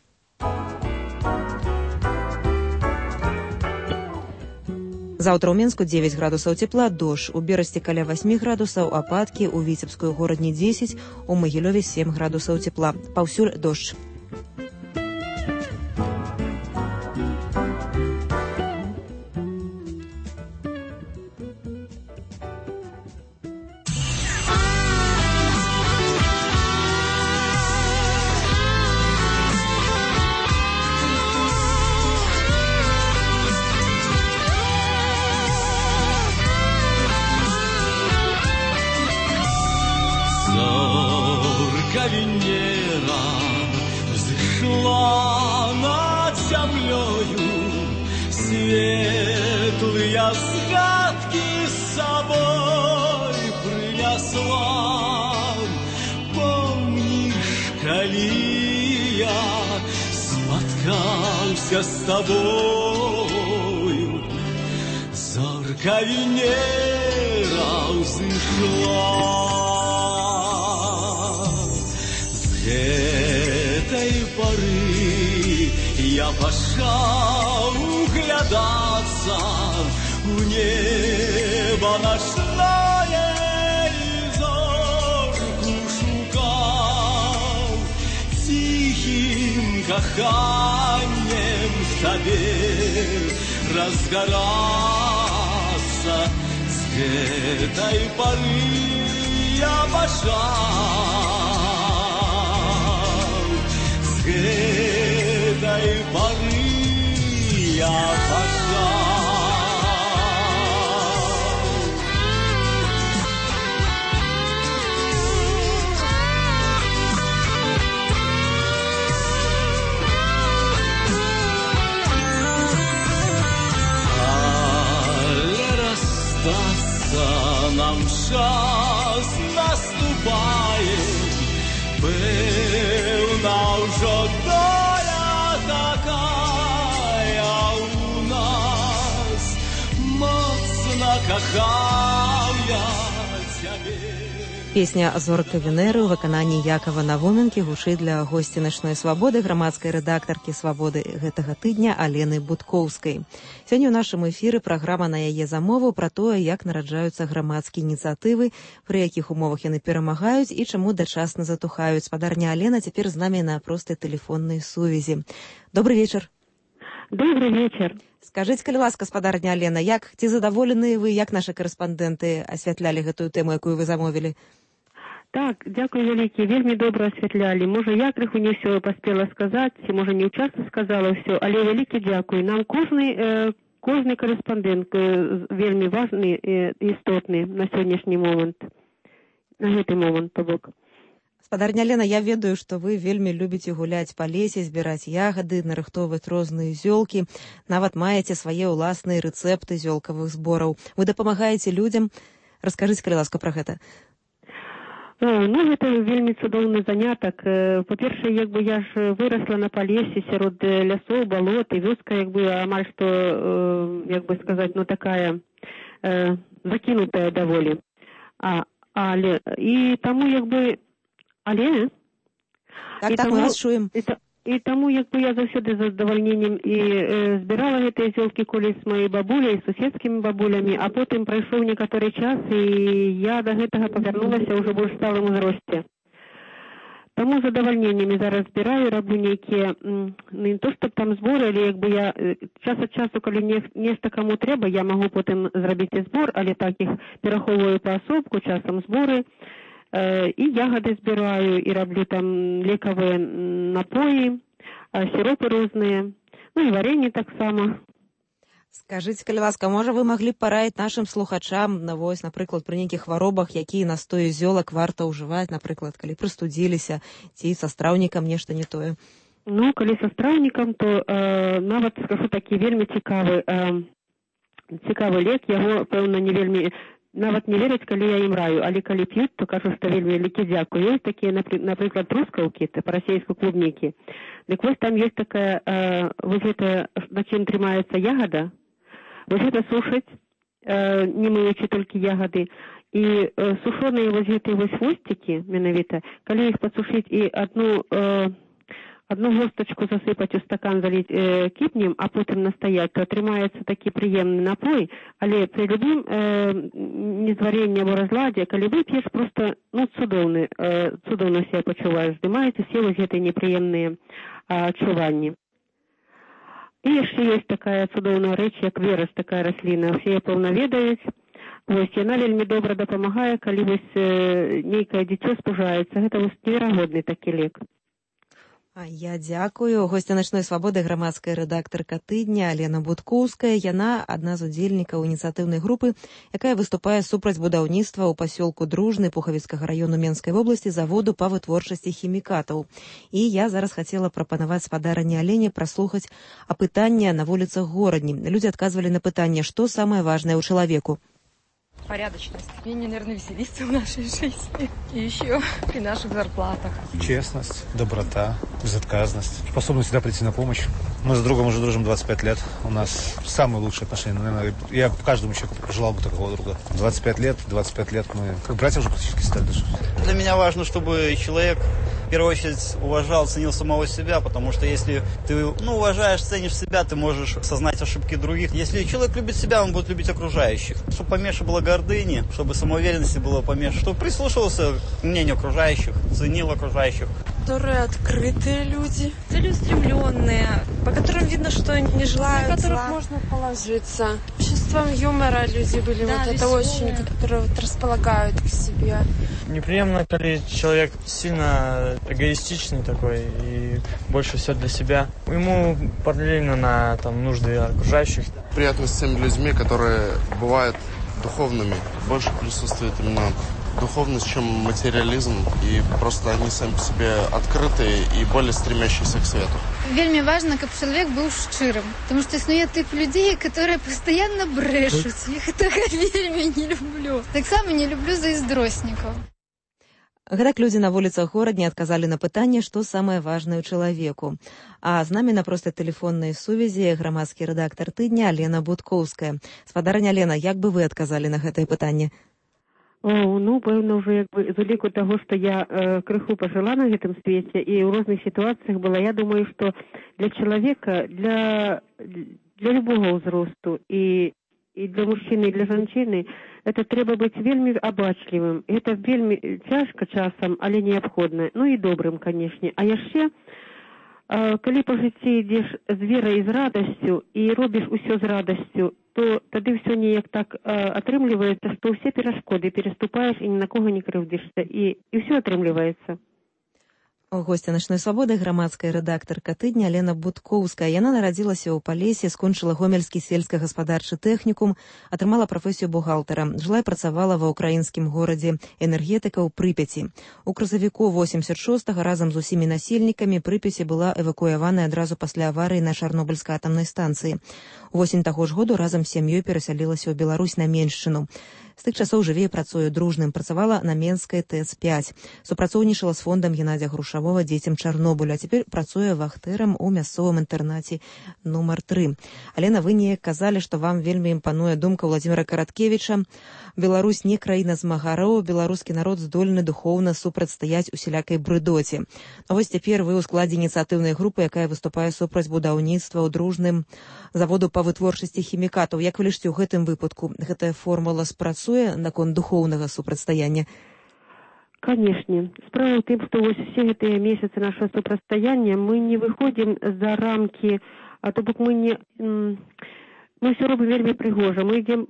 Заўтра ў Менску 9 градусаў цепла, дождж. У Берасці каля 8 градусаў, ападкі, у Віцебскую горадні 10, у Магілёве 7 градусаў цепла. Паўсюль дождж. Венера взошла над землею, светлые сказки с собой принесла. Помнишь, коли я споткался с тобою, зорка Венера взошла. Этой поры я пошел углядаться в небо ночное и зорку шукал. Тихим каханьем в тебе разгораться. С этой поры я пошел. С этой поры я пошел. кахаў я цябе. Песня «Зорка Венеры» ў выкананні Якова Навоменкі гучыць для госці «Начной свабоды», грамадскай рэдактаркі «Свабоды» гэтага тыдня Алены Будкоўскай. Сёння ў нашым эфіры праграма «На яе замову» пра тое, як нараджаюцца грамадскія ініцыятывы, пры якіх умовах яны перамагаюць і чаму дачасна затухаюць. Спадарня Алена цяпер з намі на простай тэлефоннай сувязі. Добрый вечар. Добрый вечар. Скажыце, калі ласка, спадарня Алена, ці задаволеныя вы, як нашы карэспандэнты асвятлялі гэтую тэму, якую вы замовілі? Так, дзякуй вялікі, вельмі добра асвятлялі. Можа, я крыху не ўсё паспела сказаць, ці можа не ўчасна сказала ўсё, але вялікі дзякуй. Нам кожны карэспандэнт вельмі важны і істотны на сённяшні момант, на гэты момант, то бок. Спадарня Лена, я ведаю, што вы вельмі любіце гуляць па лесе, збіраць ягады, нарыхтоўваць розныя зёлкі, нават маеце свае ўласныя рэцэпты зёлкавых збораў. Вы дапамагаеце людзям. Раскажыце, калі ласка, пра гэта. Гэта вельмі цудоўны занятак. Па-першае, я ж вырасла на палесе сярод лясоў, балот, і вёска амаль што, сказаць, такая закінутая даволі. І таму Але мы вас чуем. І таму я заўсёды з задавальненнем і збірала гэтыя зёлкі колісь з маёй бабуляй, з суседскімі бабулямі, а потым прайшоў некаторы час, і я да гэтага павярнулася ўжо больш сталым узросце. Таму з задавальненнем зараз збіраю, раблю нейкія, не то што там зборы, але я час ад часу, калі нешта каму трэба, я магу потым зрабіць і збор, але так іх перахоўваю паасобку, часам зборы. І ягады збіраю, і раблю там лекавыя напоі, сіропы розныя, і варенье таксама. Скажыце, калі ласка, можа, вы маглі б параіць нашым слухачам, напрыклад, пры нейкіх хваробах, якія настоі зёлак варта ўжываць, напрыклад, калі прыстудзіліся, ці са страўнікам нешта не тое? Калі са страўнікам, то нават скажу такі вельмі цікавы лек, яго, пэўна, не вельмі... Нават не вераць, калі я ім раю, але калі п'юць, то кажу, што вельмі вялікі дзякуй. Ёсць такія, напрыклад, трускаўкі, па-расейску клубнікі. Дык вось там ёсць такая, вось гэта, на чым трымаецца ягада, вось гэта сушаць, не мыючы толькі ягады, і сушоныя вось гэтыя вось хвосцікі, менавіта, калі іх падсушыць і одну госточку засыпаць у стакан, заліць кіпнем, а потым настаяць, то атрымаецца такі прыемны напой, але пры любым незваренні або разладзе, калі вып'еш, проста, цудоўна себя пачуваеш, здымаеце все вось гэтыя непрыемныя адчуванні. І яшчэ ёсць такая цудоўная рэч, як верас, такая расліна, усе пэўна ведаюць. Вось, яна вельмі добра дапамагае, калі вось нейкае дзіцё спужаецца. Гэта вось неверагодны такі лек. Я дзякую. Госця «Начной свабоды» грамадская рэдактарка тыдня Алена Будкоўская. Яна адна з удзельнікаў ініцыятыўнай групы, якая выступае супраць будаўніцтва ў пасёлку Дружны Пухавіцкага раёну Менскай вобласці заводу па вытворчасці хімікатаў. І я зараз хацела прапанаваць спадарні Алене праслухаць апытання на вуліцах горадні. Людзі адказвалі на пытанне, што самае важнае ў чалавеку. Порядочность. Умение, наверное, веселиться в нашей жизни. И еще при наших зарплатах. Честность, доброта, безотказность. Способность всегда прийти на помощь. Мы с другом уже дружим 25 лет. У нас самые лучшие отношения. Наверное, я каждому человеку пожелал бы такого друга. 25 лет мы как братья уже практически стали даже. Для меня важно, чтобы человек в первую очередь уважал, ценил самого себя, потому что если ты уважаешь, ценишь себя, ты можешь осознать ошибки других. Если человек любит себя, он будет любить окружающих. Чтобы поменьше было гордыни, чтобы самоуверенности было поменьше, чтобы прислушивался к мнению окружающих, ценил окружающих. Которые открытые люди, целеустремленные, по которым видно, что не желают на которых зла. можно положиться. Чувством юмора люди были, да, это очень, которые располагают к себе. Неприемно, когда человек сильно эгоистичный такой и больше все для себя. Ему параллельно на нужды окружающих. Приятно с теми людьми, которые бывают духовными. Больше присутствует именно духовность, чем материализм, и просто они сами по себе открытые и более стремящиеся к свету. Вельмі важна, каб чалавек быў шчырым, потому что існуе тып людзей, которые постоянно брэшуць. Я гэтага вельмі не люблю. Таксама не люблю зайздроснікаў. Гэтак людзі на вуліцах горадні адказалі на пытанне, што самае важнае ў чалавеку. А з намі на простай тэлефоннай сувязі грамадскі рэдактар тыдня Алена Будкоўская. Спадарня Алена, як бы вы адказалі на гэтае пытанне? Ну, пэўна, ўжо з уліку таго, што я крыху пажыла на гэтым свеце і ў розных сітуацыях была, я думаю, што для чалавека, для любога ўзросту і для мужчыны, і для жанчыны, это трэба быць вельмі абачлівым. Гэта вельмі цяжка часам, але неабходна. Ну і добрым, канешне. А яшчэ, калі па жыцці ідзеш з верай і з радасцю і робіш усё з радасцю, то тады ўсё неяк так атрымліваецца, што ўсе перашкоды пераступаеш і ні на кого не крыўдзішся. І ўсё атрымліваецца. Госця «Начной свабоды» грамадская рэдактарка тыдня Алена Будкоўская. Яна нарадзілася ў Палесе, скончыла гомельскі сельска-гаспадарчы тэхнікум, атрымала прафесію бухгалтара. Жыла і працавала ва ўкраінскім горадзе энергетыка ў Прыпяці. У крызавіку 86-го разам з усімі насельнікамі Прыпяці была эвакуяваная адразу пасля аварыі на Чарнобыльскай атамнай станцыі. Увосень таго ж году разам з сям'ёй перасялілася ў Беларусь на Меншчыну. З тых часоў жыве і працуе дружным. Працавала на Менскай ТЭЦ-5. Супрацоўнічала з фондам Геннадзя Грушавога дзецям Чарнобыля. А цяпер працуе вахтэрам у мясцовым інтэрнаце нумар 3. Алена, вы не казалі, што вам вельмі імпануе думка Владзіміра Караткевіча. Беларусь не краіна змагароў, беларускі народ здольны духоўна супрацьстаяць усялякай брыдоце. А вось цяпер вы ў складзе ініцыятыўнай групы, якая выступае супраць будаўніцтва ў дружным заводу па вытворчасці хімікатаў. Як вы лічыце, у гэтым выпадку гэтая формула спрацуе наконт духоўнага супрацьстаяння? Конечно. Справа ў тым, што вось все гэтыя месяцы нашего супрацьстаяння мы не выходзім за рамкі, а то бок мы ўсё робім вельмі прыгожа. Мы ідзем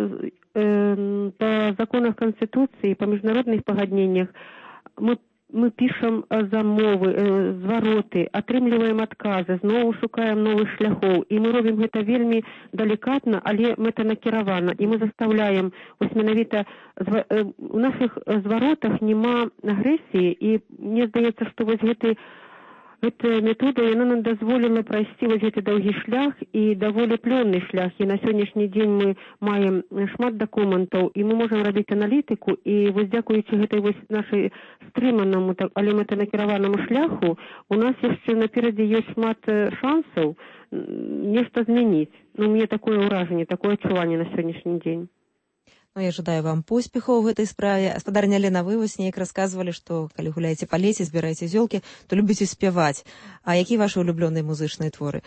па законах Конституцыі, па міжнародных пагадненнях. Мы пішам замовы, звароты, атрымліваем адказы, зноў шукаем новых шляхоў. І мы робім гэта вельмі далікатна, але мэтанакіравана. І мы застаўляем, вось менавіта у нашых зваротах няма агрэсіі, і мне здаецца, што вось гэтая метода, яна нам дазволіла прайсці вось гэты доўгі шлях і даволі плённы шлях. І на сённяшні дзень мы маем шмат дакументаў, і мы можам рабіць аналітыку, і вось дзякуючы гэтай вось нашай стрыманаму, але мэтанакіраванаму шляху, у нас яшчэ наперадзе ёсць шмат шансаў нешта змяніць. Ну, мне такое ўражанне, такое адчуванне на сённяшні дзень. Ну, я жадаю вам поспехаў у гэтай справе. Спадарня Алена, вы вось неяк расказвалі, што калі гуляеце па лесе, збіраеце зёлкі, то любіце спяваць. А якія вашы улюблёныя музычныя творы?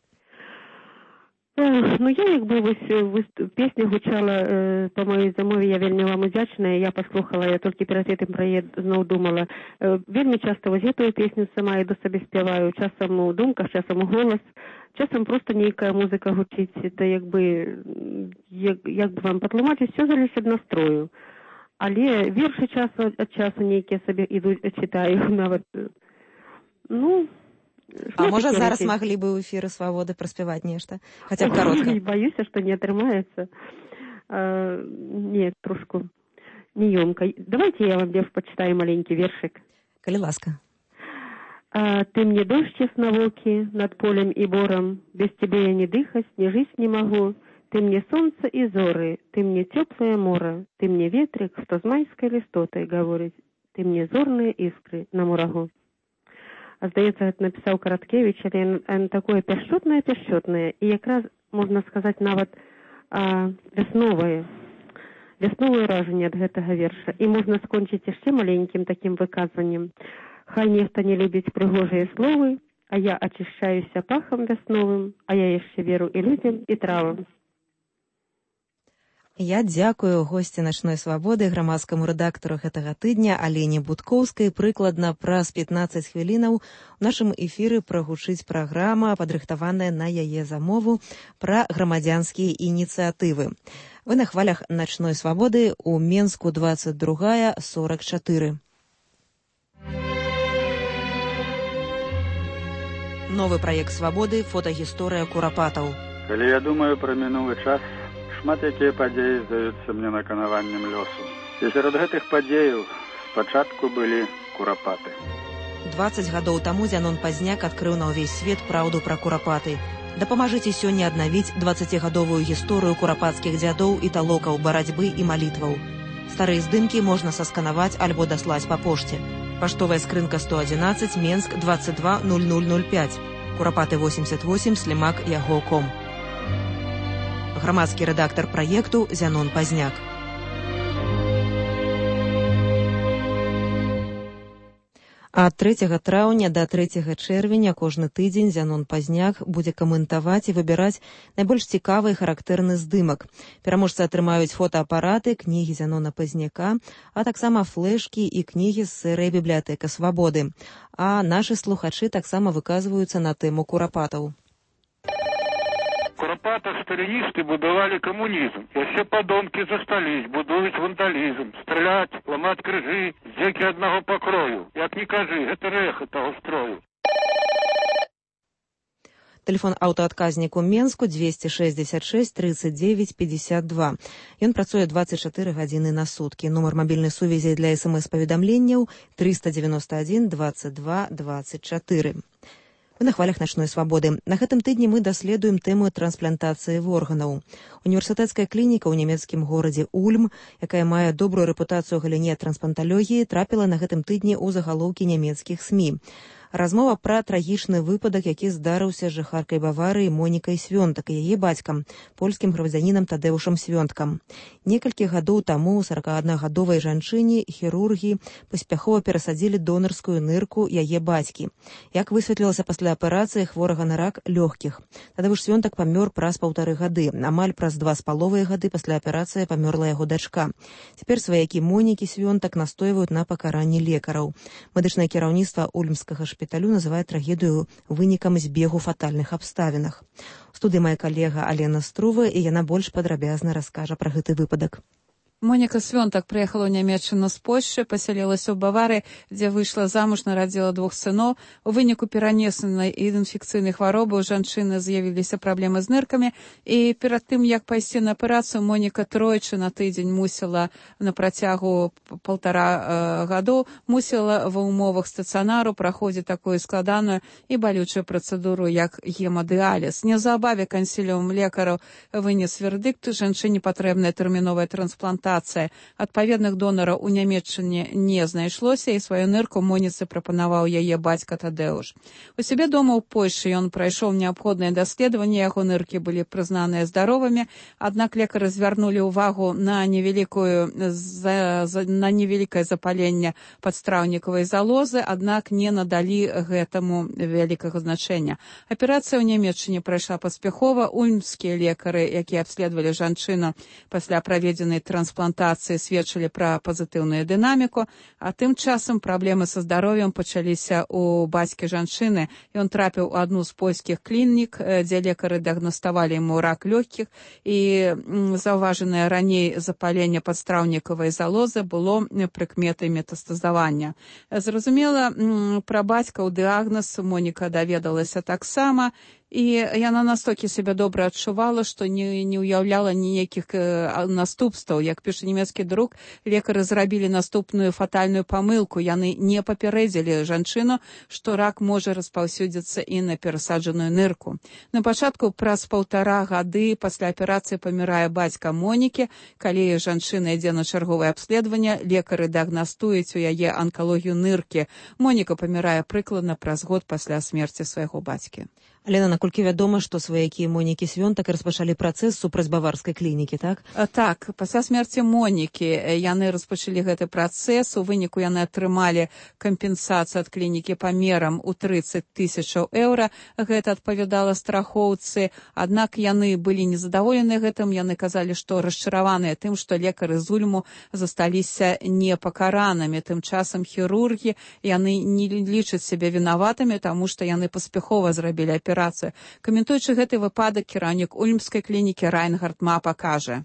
Ну, я як бы вось песня гучала па маёй замове, я вельмі вам удзячная, я паслухала, я толькі перад гэтым праект зноў думала. Вельмі часта вось гэтую песню сама іду сабе спяваю, часам у думках, часам у голас. Часам просто нейкая музыка гучыць, это як бы вам патлумачыць, все залежыць ад настрою. Але вершы час ад часу нейкія сабе ідуць, читаю нават. Ну, а можа зараз маглі бы ў эфіры Свабоды праспяваць нешта? Хаця б каротка. Баюся, што не атрымаецца. Не, трошку неёмка. Давайте я вам почитаю маленький вершик. Калі ласка. Ты мне дождь ясновокий над полем и бором, без тебя я не дыхать, не жить не могу. Ты мне солнце и зоры, ты мне теплое море, ты мне ветрик, что с майской листотой говорит, ты мне зорные искры на мурагу. А здаецца, гэта напісаў Караткевіч, але такое пяшчотнае, і якраз, можна сказаць, нават вясновае ўражанне ад гэтага верша. І можна скончыць яшчэ маленькім такім выказваннем. Хай нехта не любіць прыгожыя словы, а я ачышчаюся пахам вясновым, а я яшчэ веру і людзям, і травам. Я дзякую госці «Начной свабоды», грамадскаму рэдактару гэтага тыдня Алене Будкоўскай. Прыкладна праз 15 хвілінаў у нашым эфіры прагучыць праграма, падрыхтаваная на яе замову, пра грамадзянскія ініцыятывы. Вы на хвалях «Начной свабоды» у Менску 22:44. Новы праект «Свабоды» – фотагісторыя курапатаў. Калі я думаю пра мінулы час, шмат якія падзеі здаюцца мне наканаваннем лёсу. І сярод гэтых падзеяў спачатку былі курапаты. 20 гадоў таму Зянон Пазняк адкрыў на ўвесь свет праўду пра курапаты. Дапамажыце сёння аднавіць 20-гадовую гісторыю курапацкіх дзядоў і талокаў, барацьбы і малітваў. Старые здымкі можна сасканаваць альбо даслаць па пошце. Паштовая скрынка 111, Менск, 220005. Курапаты 88, Слімак, Яго.ком. Грамадскі рэдактар праекту Зянон Пазняк. Ад 3 траўня да 3 чэрвеня кожны тыдзень Зянон Пазняк будзе каментаваць і выбіраць найбольш цікавы і характэрны здымак. Пераможцы атрымаюць фотоапараты, кнігі Зянона Пазняка, а таксама флешкі і кнігі з серыі «Бібліятэка свабоды». А нашы слухачы таксама выказваюцца на тэму курапатаў. В Курапатах сталіністы будували комунізм. І все подонки застались, будують вандалізм. Стрілять, ламати крижі, зеки одного покрою. Як не кажи, гэта рэха того строю. Тэлефон аўтаадказніку Менску 266 39 52. Ён працуе 24 гадзіны на суткі. Нумар мабільнай сувязі для СМС-паведамленняў 391 22 24. Вы на хвалях начной свабоды. На гэтым тыдні мы даследуем тэму трансплантацыі органаў. Універсітэцкая клініка ў нямецкім горадзе Ульм, якая мае добрую рэпутацыю ў галіне транспланталогіі, трапіла на гэтым тыдні ў загалоўкі нямецкіх СМІ. Размова пра трагічны выпадак, які здарыўся з жыхаркай Баварыі Монікай Свёнтак і яе бацькам, польскім грамадзянінам Тадэушам Свёнткам. Некалькі гадоў таму 41-гадовай жанчыне хірургі паспяхова перасадзілі донарскую нырку яе бацькі. Як высветлілася пасля аперацыі хворага на рак лёгкіх. Тадэуш Свёнтак памёр праз 1,5 гады. Амаль праз 2,5 гады пасля аперацыі памёрла яго дачка. Цяпер сваякі Монікі Свёнтак настойваюць на пакаранні лекараў. Медычнае кіраўніцтва ульмскага шпіталю называе трагедыю вынікам збегу фатальных абставінах. У студыі моя калега Алена Струва, і яна больш падрабязна раскажа пра гэты выпадак. Моніка Свёнтак прыехала ў Нямецчыну з Польшчы, пасялілася ў Баварыі, дзе выйшла замуж, нарадзіла 2 сыноў. У выніку перанесенай інфекцыйнай хваробы у жанчыны з'явіліся праблемы з ныркамі, і перад тым, як пайсці на аперацыю, Моніка тройчы на тыдзень мусіла на працягу 1,5 гадоў ва ўмовах стацыянару праходзіць такую складаную і балючую працэдуру, як гемадыяліз. Неўзабаве кансіліум лекараў вынес вердыкт, жанчыне патрэбная тэрміновая трансплантацыя. Адпаведных донараў у Нямецчыне не знайшлося, і сваю нырку Моніцы прапанаваў яе бацька Тадэуш. У сябе дома ў Польшы ён прайшоў неабходнае даследаванне, яго ныркі былі прызнаныя здаровымі, аднак лекары звярнулі ўвагу на невялікае запаленне падстраўнікавай залозы, аднак не надалі гэтаму вялікага значэння. Аперацыя ў Нямецчыне прайшла паспяхова. Ульмскія лекары, якія абследавалі жанчыну пасля праведзенай трансплантацыі, сведчылі пра пазітыўную дынаміку, а тым часам праблемы са здароўем пачаліся ў бацькі жанчыны. Ён трапіў у адну з польскіх клінік, дзе лекары дыягнаставалі яму рак лёгкіх, і заўважанае раней запаленне падстраўнікавай залозы было прыкметай метастазавання. Зразумела, пра бацькаў дыягназ Моніка даведалася таксама, і яна настолькі сябе добра адчувала, што не ўяўляла ніякіх наступстваў. Як піша нямецкі друк, лекары зрабілі наступную фатальную памылку. Яны не папярэдзілі жанчыну, што рак можа распаўсюдзіцца і на перасаджаную нырку. На пачатку праз 1,5 гады пасля аперацыі памірае бацька Монікі. Калі жанчына ідзе на чарговае абследаванне, лекары дыягнастуюць у яе анкалогію ныркі. Моніка памірае прыкладна праз год пасля смерці свайго бацькі. Алена, наколькі вядома, што сваякі Монікі Свёнтак распачалі працэс супраць баварскай клінікі, так? Так, пасля смерці Монікі яны распачалі гэты працэс. У выніку яны атрымалі кампенсацыю ад клінікі памерам у 30 000 еўра. Гэта адпавядала страхоўцы. Аднак яны былі незадаволены гэтым. Яны казалі, што расчараваныя тым, што лекары з Ульму засталіся непакаранымі. Тым часам хірургі, яны не лічаць сябе вінаватымі, таму што яны паспяхова зрабілі аперацыю. Каментуючы гэты выпадак, кіраўнік ульмскай клінікі Райнгард Мапа кажа: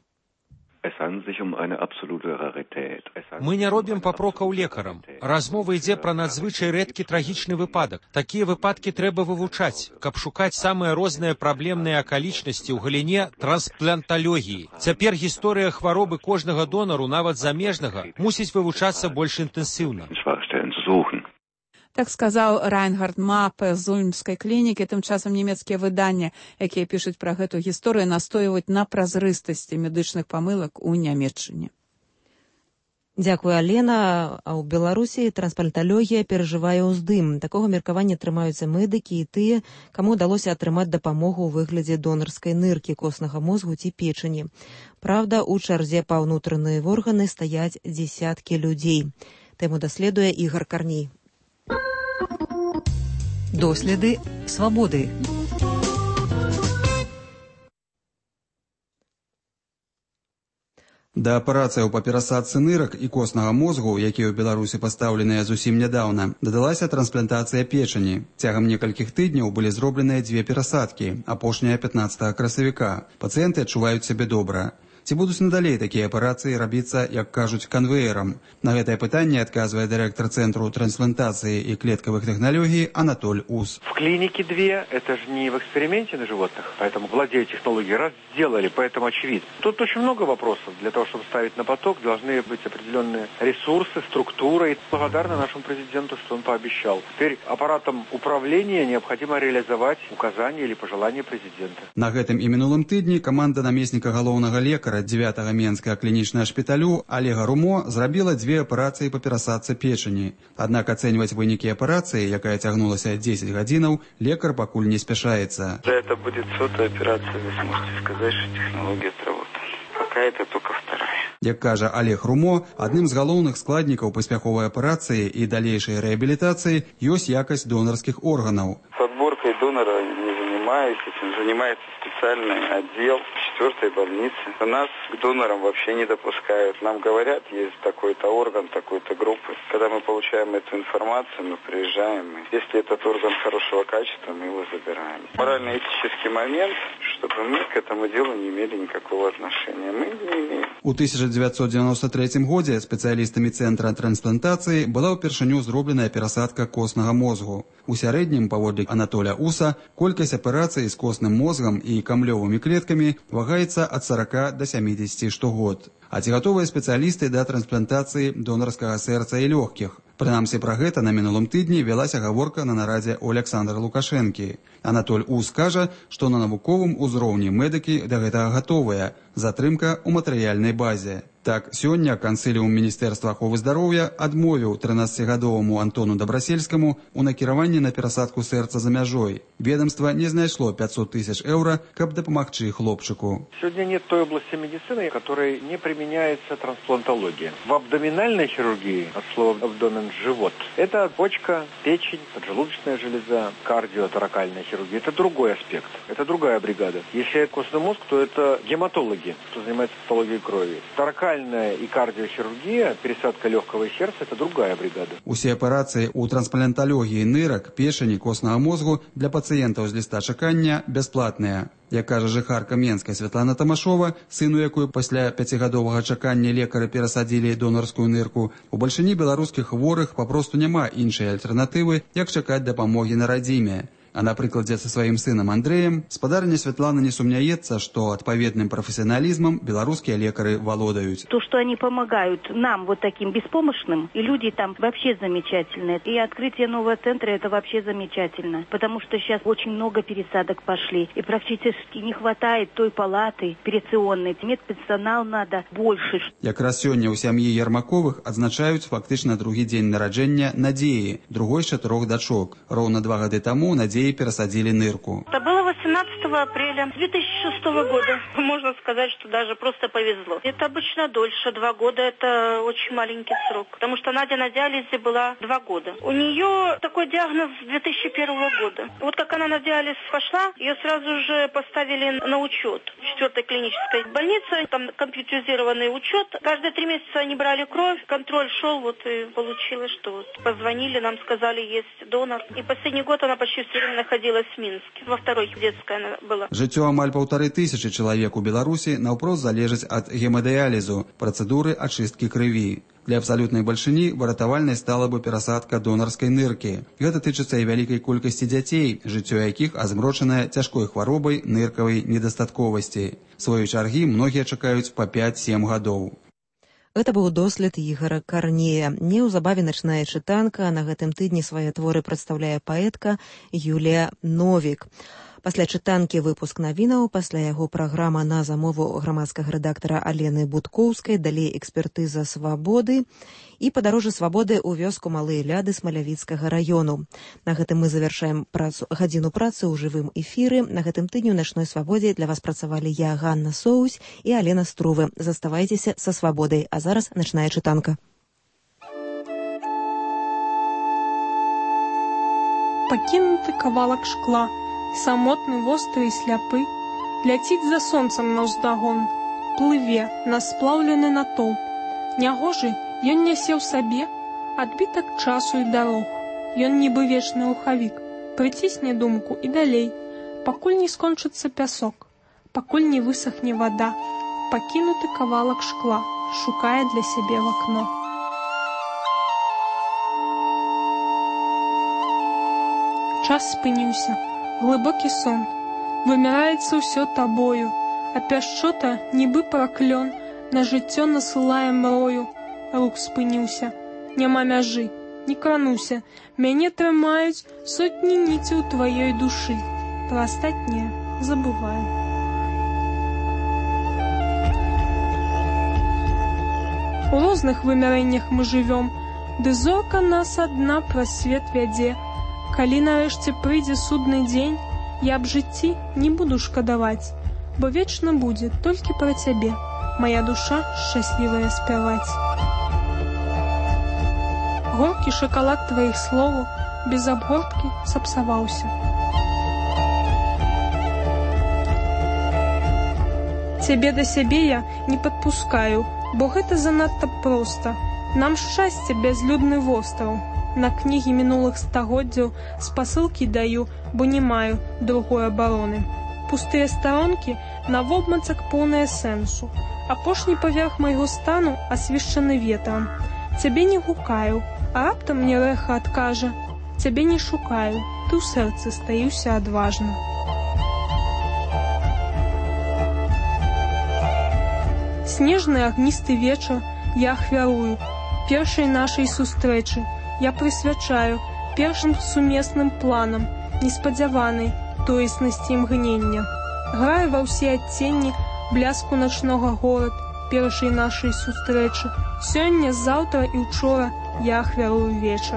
Мы не робім папрокаў лекарам. Размова ідзе пра надзвычай рэдкі трагічны выпадак. Такія выпадкі трэба вывучаць, каб шукаць самыя розныя праблемныя акалічнасці ў галіне транспланталогіі. Цяпер гісторыя хваробы кожнага донару, нават замежнага, мусіць вывучацца больш інтэнсіўна. Так сказаў Райнгард Мапе з ульмскай клінікі. Тым часам нямецкія выданні, якія пішуць пра гэту гісторыю, настойваюць на празрыстасці медычных памылак у Нямецчыне. Дзякуй, Алена. А ў Беларусі транспланталогія перажывае ўздым. Такога меркавання трымаюцца медыкі і тыя, каму ўдалося атрымаць дапамогу ў выглядзе донарскай ныркі, коснага мозгу ці печані. Праўда, у чарзе па ўнутраныя органы стаяць дзесяткі людзей. Тэму даследуе Ігар Карній. Доследы свабоды. Да аперацыяў па перасадцы нырак і коснага мозгу, якія ў Беларусі пастаўленыя зусім нядаўна, дадалася трансплантацыя печані. Цягам некалькіх тыдняў былі зробленыя 2 перасадкі, апошняя 15 красавіка. Пацыенты адчуваюць сябе добра. Ці будуць надалей такія аперацыі рабіцца, як кажуць, канвеерам? На гэтае пытанне адказвае дырэктар Цэнтру трансплантацыі і клеткавых тэхналогій Анатоль Ус. В клинике 2, это же не в эксперименте на животных, поэтому владеют технологией, раз сделали, поэтому очевидно. Тут очень много вопросов. Для того, чтобы ставить на поток, должны быть определенные ресурсы, структура. И благодарны нашему президенту, что он пообещал. Теперь аппаратом управления необходимо реализовать указания или пожелания президента. На гэтым і мінулым тыдні каманда намесніка галоўнага лекара 9-го Менскага клінічнага шпіталю Олега Румо зрабіла 2 аперацыі па перасадцы печані. Аднак ацэньваць вынікі аперацыі, якая цягнулася 10 гадзінаў, лекар пакуль не спяшаецца. Это будет 100-я операция, вы сможете сказать, что технология сработана. Пока это только 2-я. Як кажа Олег Румо, адным з галоўных складнікаў паспяховай аперацыі і далейшай рэабілітацыі ёсць якасць донарскіх органаў. Подборкой донора не занимаюсь, этим занимается специальный отдел 4-й больницы. Нас к донорам вообще не допускают. Нам говорят, есть такой-то орган, такой-то группы. Когда мы получаем эту информацию, мы приезжаем. Если этот орган хорошего качества, мы его забираем. Морально-этический момент, чтобы мы к этому делу не имели никакого отношения. Мы не имеем. У 1993 годзе спецыялістамі Цэнтра трансплантацыі была ўпершыню зробленая перасадка коснага мозгу. У сярэднім, паводле Анатоля Уса, колькасць аперацый з косным мозгам і камлёвымі клеткамі вагаецца ад 40 до 70 штогод. А ці гатовыя спецыялісты да трансплантацыі донарскага сэрца і лёгкіх? Прынамсі пра гэта на мінулым тыдні вялася гаворка на нарадзе ў Александра Лукашэнкі. Анатоль Ус кажа, што на навуковым узроўні медыкі да гэтага гатовыя. Затрымка ў матэрыяльнай базе. Так, сёння кансіліум Міністэрства аховы здароўя адмовіў 13-гадоваму Антону Добрасельскаму у накіраванні на перасадку сэрца за мяжой. Ведомство не знайшло 500 тысяч евро, каб дапамагчы хлопчыку. Сегодня нет той области медицины, в которой не применяется трансплантология. В абдоминальной хирургии, от слова абдомен – живот, это почка, печень, поджелудочная железа, кардиоторакальная хирургия. Это другой аспект, это другая бригада. Если это костный мозг, то это гематологи, кто занимается патологией крови. И кардиохирургия, пересадка легкого и сердца – это другая бригада. Усе аперацыі ў транспланталогіі нырак, печані, коснага мозгу для пацыентаў з ліста чакання бясплатныя. Як кажа жыхарка Менскай Святлана Тамашова, сыну якой пасля 5-гадовага чакання лекары перасадзілі донарскую нырку, у бальшыні беларускіх хворых папросту няма іншай альтэрнатывы, як чакаць дапамогі на радзіме. А на прыкладзе са сваім сынам Андрэем спадарня Святлана не сумняецца, што адпаведным прафесіяналізмам беларускія лекары валодаюць. То, что они помогают нам, вот таким беспомощным, и люди там вообще замечательные. И открытие нового центра – это вообще замечательно. Потому что сейчас очень много пересадок пошли. И практически не хватает той палаты операционной. Медперсонал надо больше. Якраз сёння ў сям'і Ярмаковых адзначаюць фактычна другі дзень нараджэння Надзеі, другой з 4 дачок. Роўна 2 гады таму Надзеі пересадили нырку. Это было 18 апреля 2006 года. Можно сказать, что даже просто повезло. Это обычно дольше. 2 года – это очень маленький срок. Потому что Надя на диализе была 2 года. У нее такой диагноз с 2001 года. Вот как она на диализ пошла, ее сразу же поставили на учет. 4-й клинической больнице, там компьютеризированный учет. Каждые 3 месяца они брали кровь, контроль шел, вот и получилось, что вот позвонили, нам сказали, есть донор. И последний год она почти все время находилась в Минске. Во 2-й детской она была. Жыццё амаль 1500 чалавек у Беларусі наўпрост залежыць ад гемадыялізу, працэдуры ачысткі крыві. Для абсалютнай бальшыні выратавальнай стала бы перасадка донарскай ныркі. Гэта тычыцца і вялікай колькасці дзяцей, жыццё якіх азмрочанае цяжкой хваробай ныркавай недастатковасці. Сваёй чаргі многія чакаюць па 5-7 гадоў. Гэта быў дослед Ігара Карнея. Неўзабаве начная чытанка, на гэтым тыдні свае творы прадстаўляе паэтка Юлія Новік. Пасля чытанкі выпуск навінаў, пасля яго праграма на замову грамадскага рэдактара Алены Будкоўскай, далей экспертыза «Свабоды» і падарожжа «Свабоды» ў вёску Малыя Ляды Смалявіцкага раёну. На гэтым мы завяршаем гадзіну працы ў жывым эфіры. На гэтым тыдні ў начной «Свабодзе» для вас працавалі я, Ганна Соусь і Алена Струвы. Заставайцеся са «Свабодай», а зараз начная чытанка. Пакінуты кавалак шкла, самотны, востры і сляпы, ляціць за сонцам наўздагон, плыве на сплаўлены натоўп. Нягожы ён нясе ў сабе адбітак часу і дарог. Ён нібы вечны рухавік, прыцісне думку і далей, пакуль не скончыцца пясок, пакуль не высахне вада. Пакінуты кавалак шкла шукае для сябе в акно. Час спыніўся. Глыбокі сон, вымяраецца ўсё табою, а пяшчота, нібы праклён, на жыццё насылае мрою. Рук спыніўся, няма мяжы, не крануся, мяне трымаюць сотні ніцяў тваёй душы. Пра астатняе забываю. У розных вымярэннях мы жывём, ды зорка нас адна праз свет вядзе. Калі нарэшце прыйдзе судны дзень, я аб жыцці не буду шкадаваць, бо вечна будзе толькі пра цябе, мая душа шчаслівая спяваць. Горкі шакалад тваіх словаў без абгорткі сапсаваўся. Цябе да сябе я не падпускаю, бо гэта занадта проста. Нам шчасце бязлюдны востраў. На кнігі мінулых стагоддзяў спасылкі даю, бо не маю другой абароны. Пустыя старонкі навобмацак поўныя сэнсу. Апошні паверх майго стану асвешчаны ветрам. Цябе не гукаю, а раптам мне рэха адкажа. Цябе не шукаю, ты ў сэрцы стаюся адважна. Снежны агністы вечар я ахвярую першай нашай сустрэчы. Я прысвячаю першым сумесным планам неспадзяванай тоеснасці імгнення. Граю ва ўсе адценні бляску начнога горад першай нашай сустрэчы. Сёння, заўтра і ўчора я ахвярую вечар.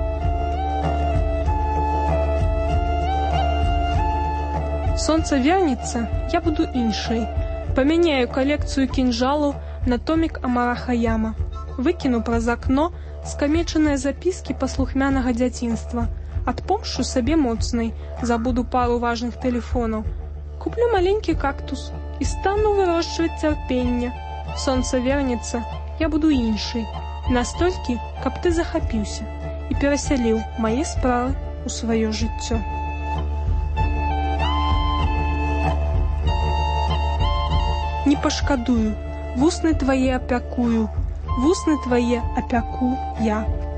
Сонца вернецца, я буду іншай. Памяняю калекцыю кінжалаў на томік Амара Хаяма. Выкіну праз акно скамечаныя запіскі паслухмянага дзяцінства. Адпомшчу сабе моцнай, забуду пару важных тэлефонаў. Куплю маленькі кактус і стану вырошчваць цярпенне. Сонца вернецца, я буду іншай. Настолькі, каб ты захапіўся і перасяліў мае справы ў сваё жыццё. Не пашкадую, вусны твае апякую, вусны твае апяку я.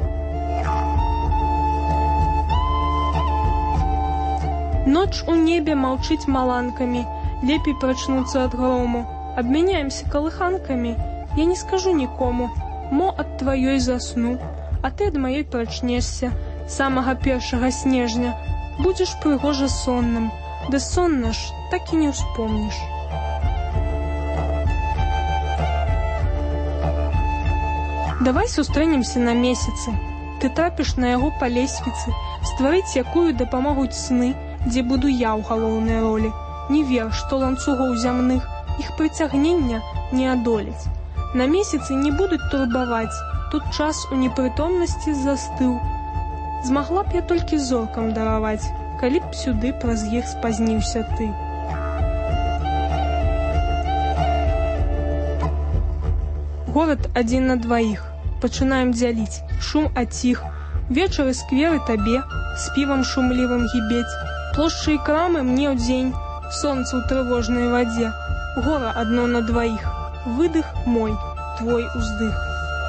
Ноч у небе маўчыць маланкамі, лепей прачнуцца ад грому. Абмяняемся калыханкамі, я не скажу нікому, мо ад тваёй засну, а ты ад маёй прачнешся самага першага снежня. Будзеш прыгожа сонным, да сонна ж так і не ўспомніш. Давай сустрэнемся на месяцы. Ты трапіш на яго па лесвіцы, стварыць якую дапамогуць сны, дзе буду я ў галоўнай ролі. Не вер, што ланцугоў зямных іх прыцягнення не адолець. На месяцы не будуць турбаваць, тут час у непрытомнасці застыў. Змагла б я толькі зоркам дараваць, калі б сюды праз іх спазніўся ты. Горад адзін на дваіх. Пачынаем дзяліць, шум аціх. Вечары скверы табе, з півам шумлівым гібець. Плошчы і крамы мне ўдзень, сонца ў трывожнай вадзе. Гора адно на дваіх. Выдых мой, твой уздых.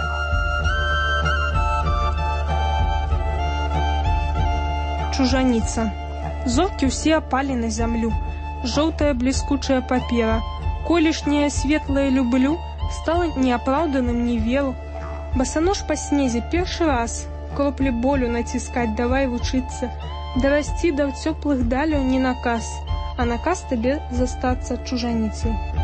Чужаніца. Зоркі ўсе апалі на зямлю. Жоўтая бліскучая папера. Колішняе светлае люблю, стала неапраўданым не веру. Басанож па снезе першы раз, кроплі болю націскаць, давай вучыцца, дарасці да цёплых даляў не наказ, а наказ табе застацца чужаніцай.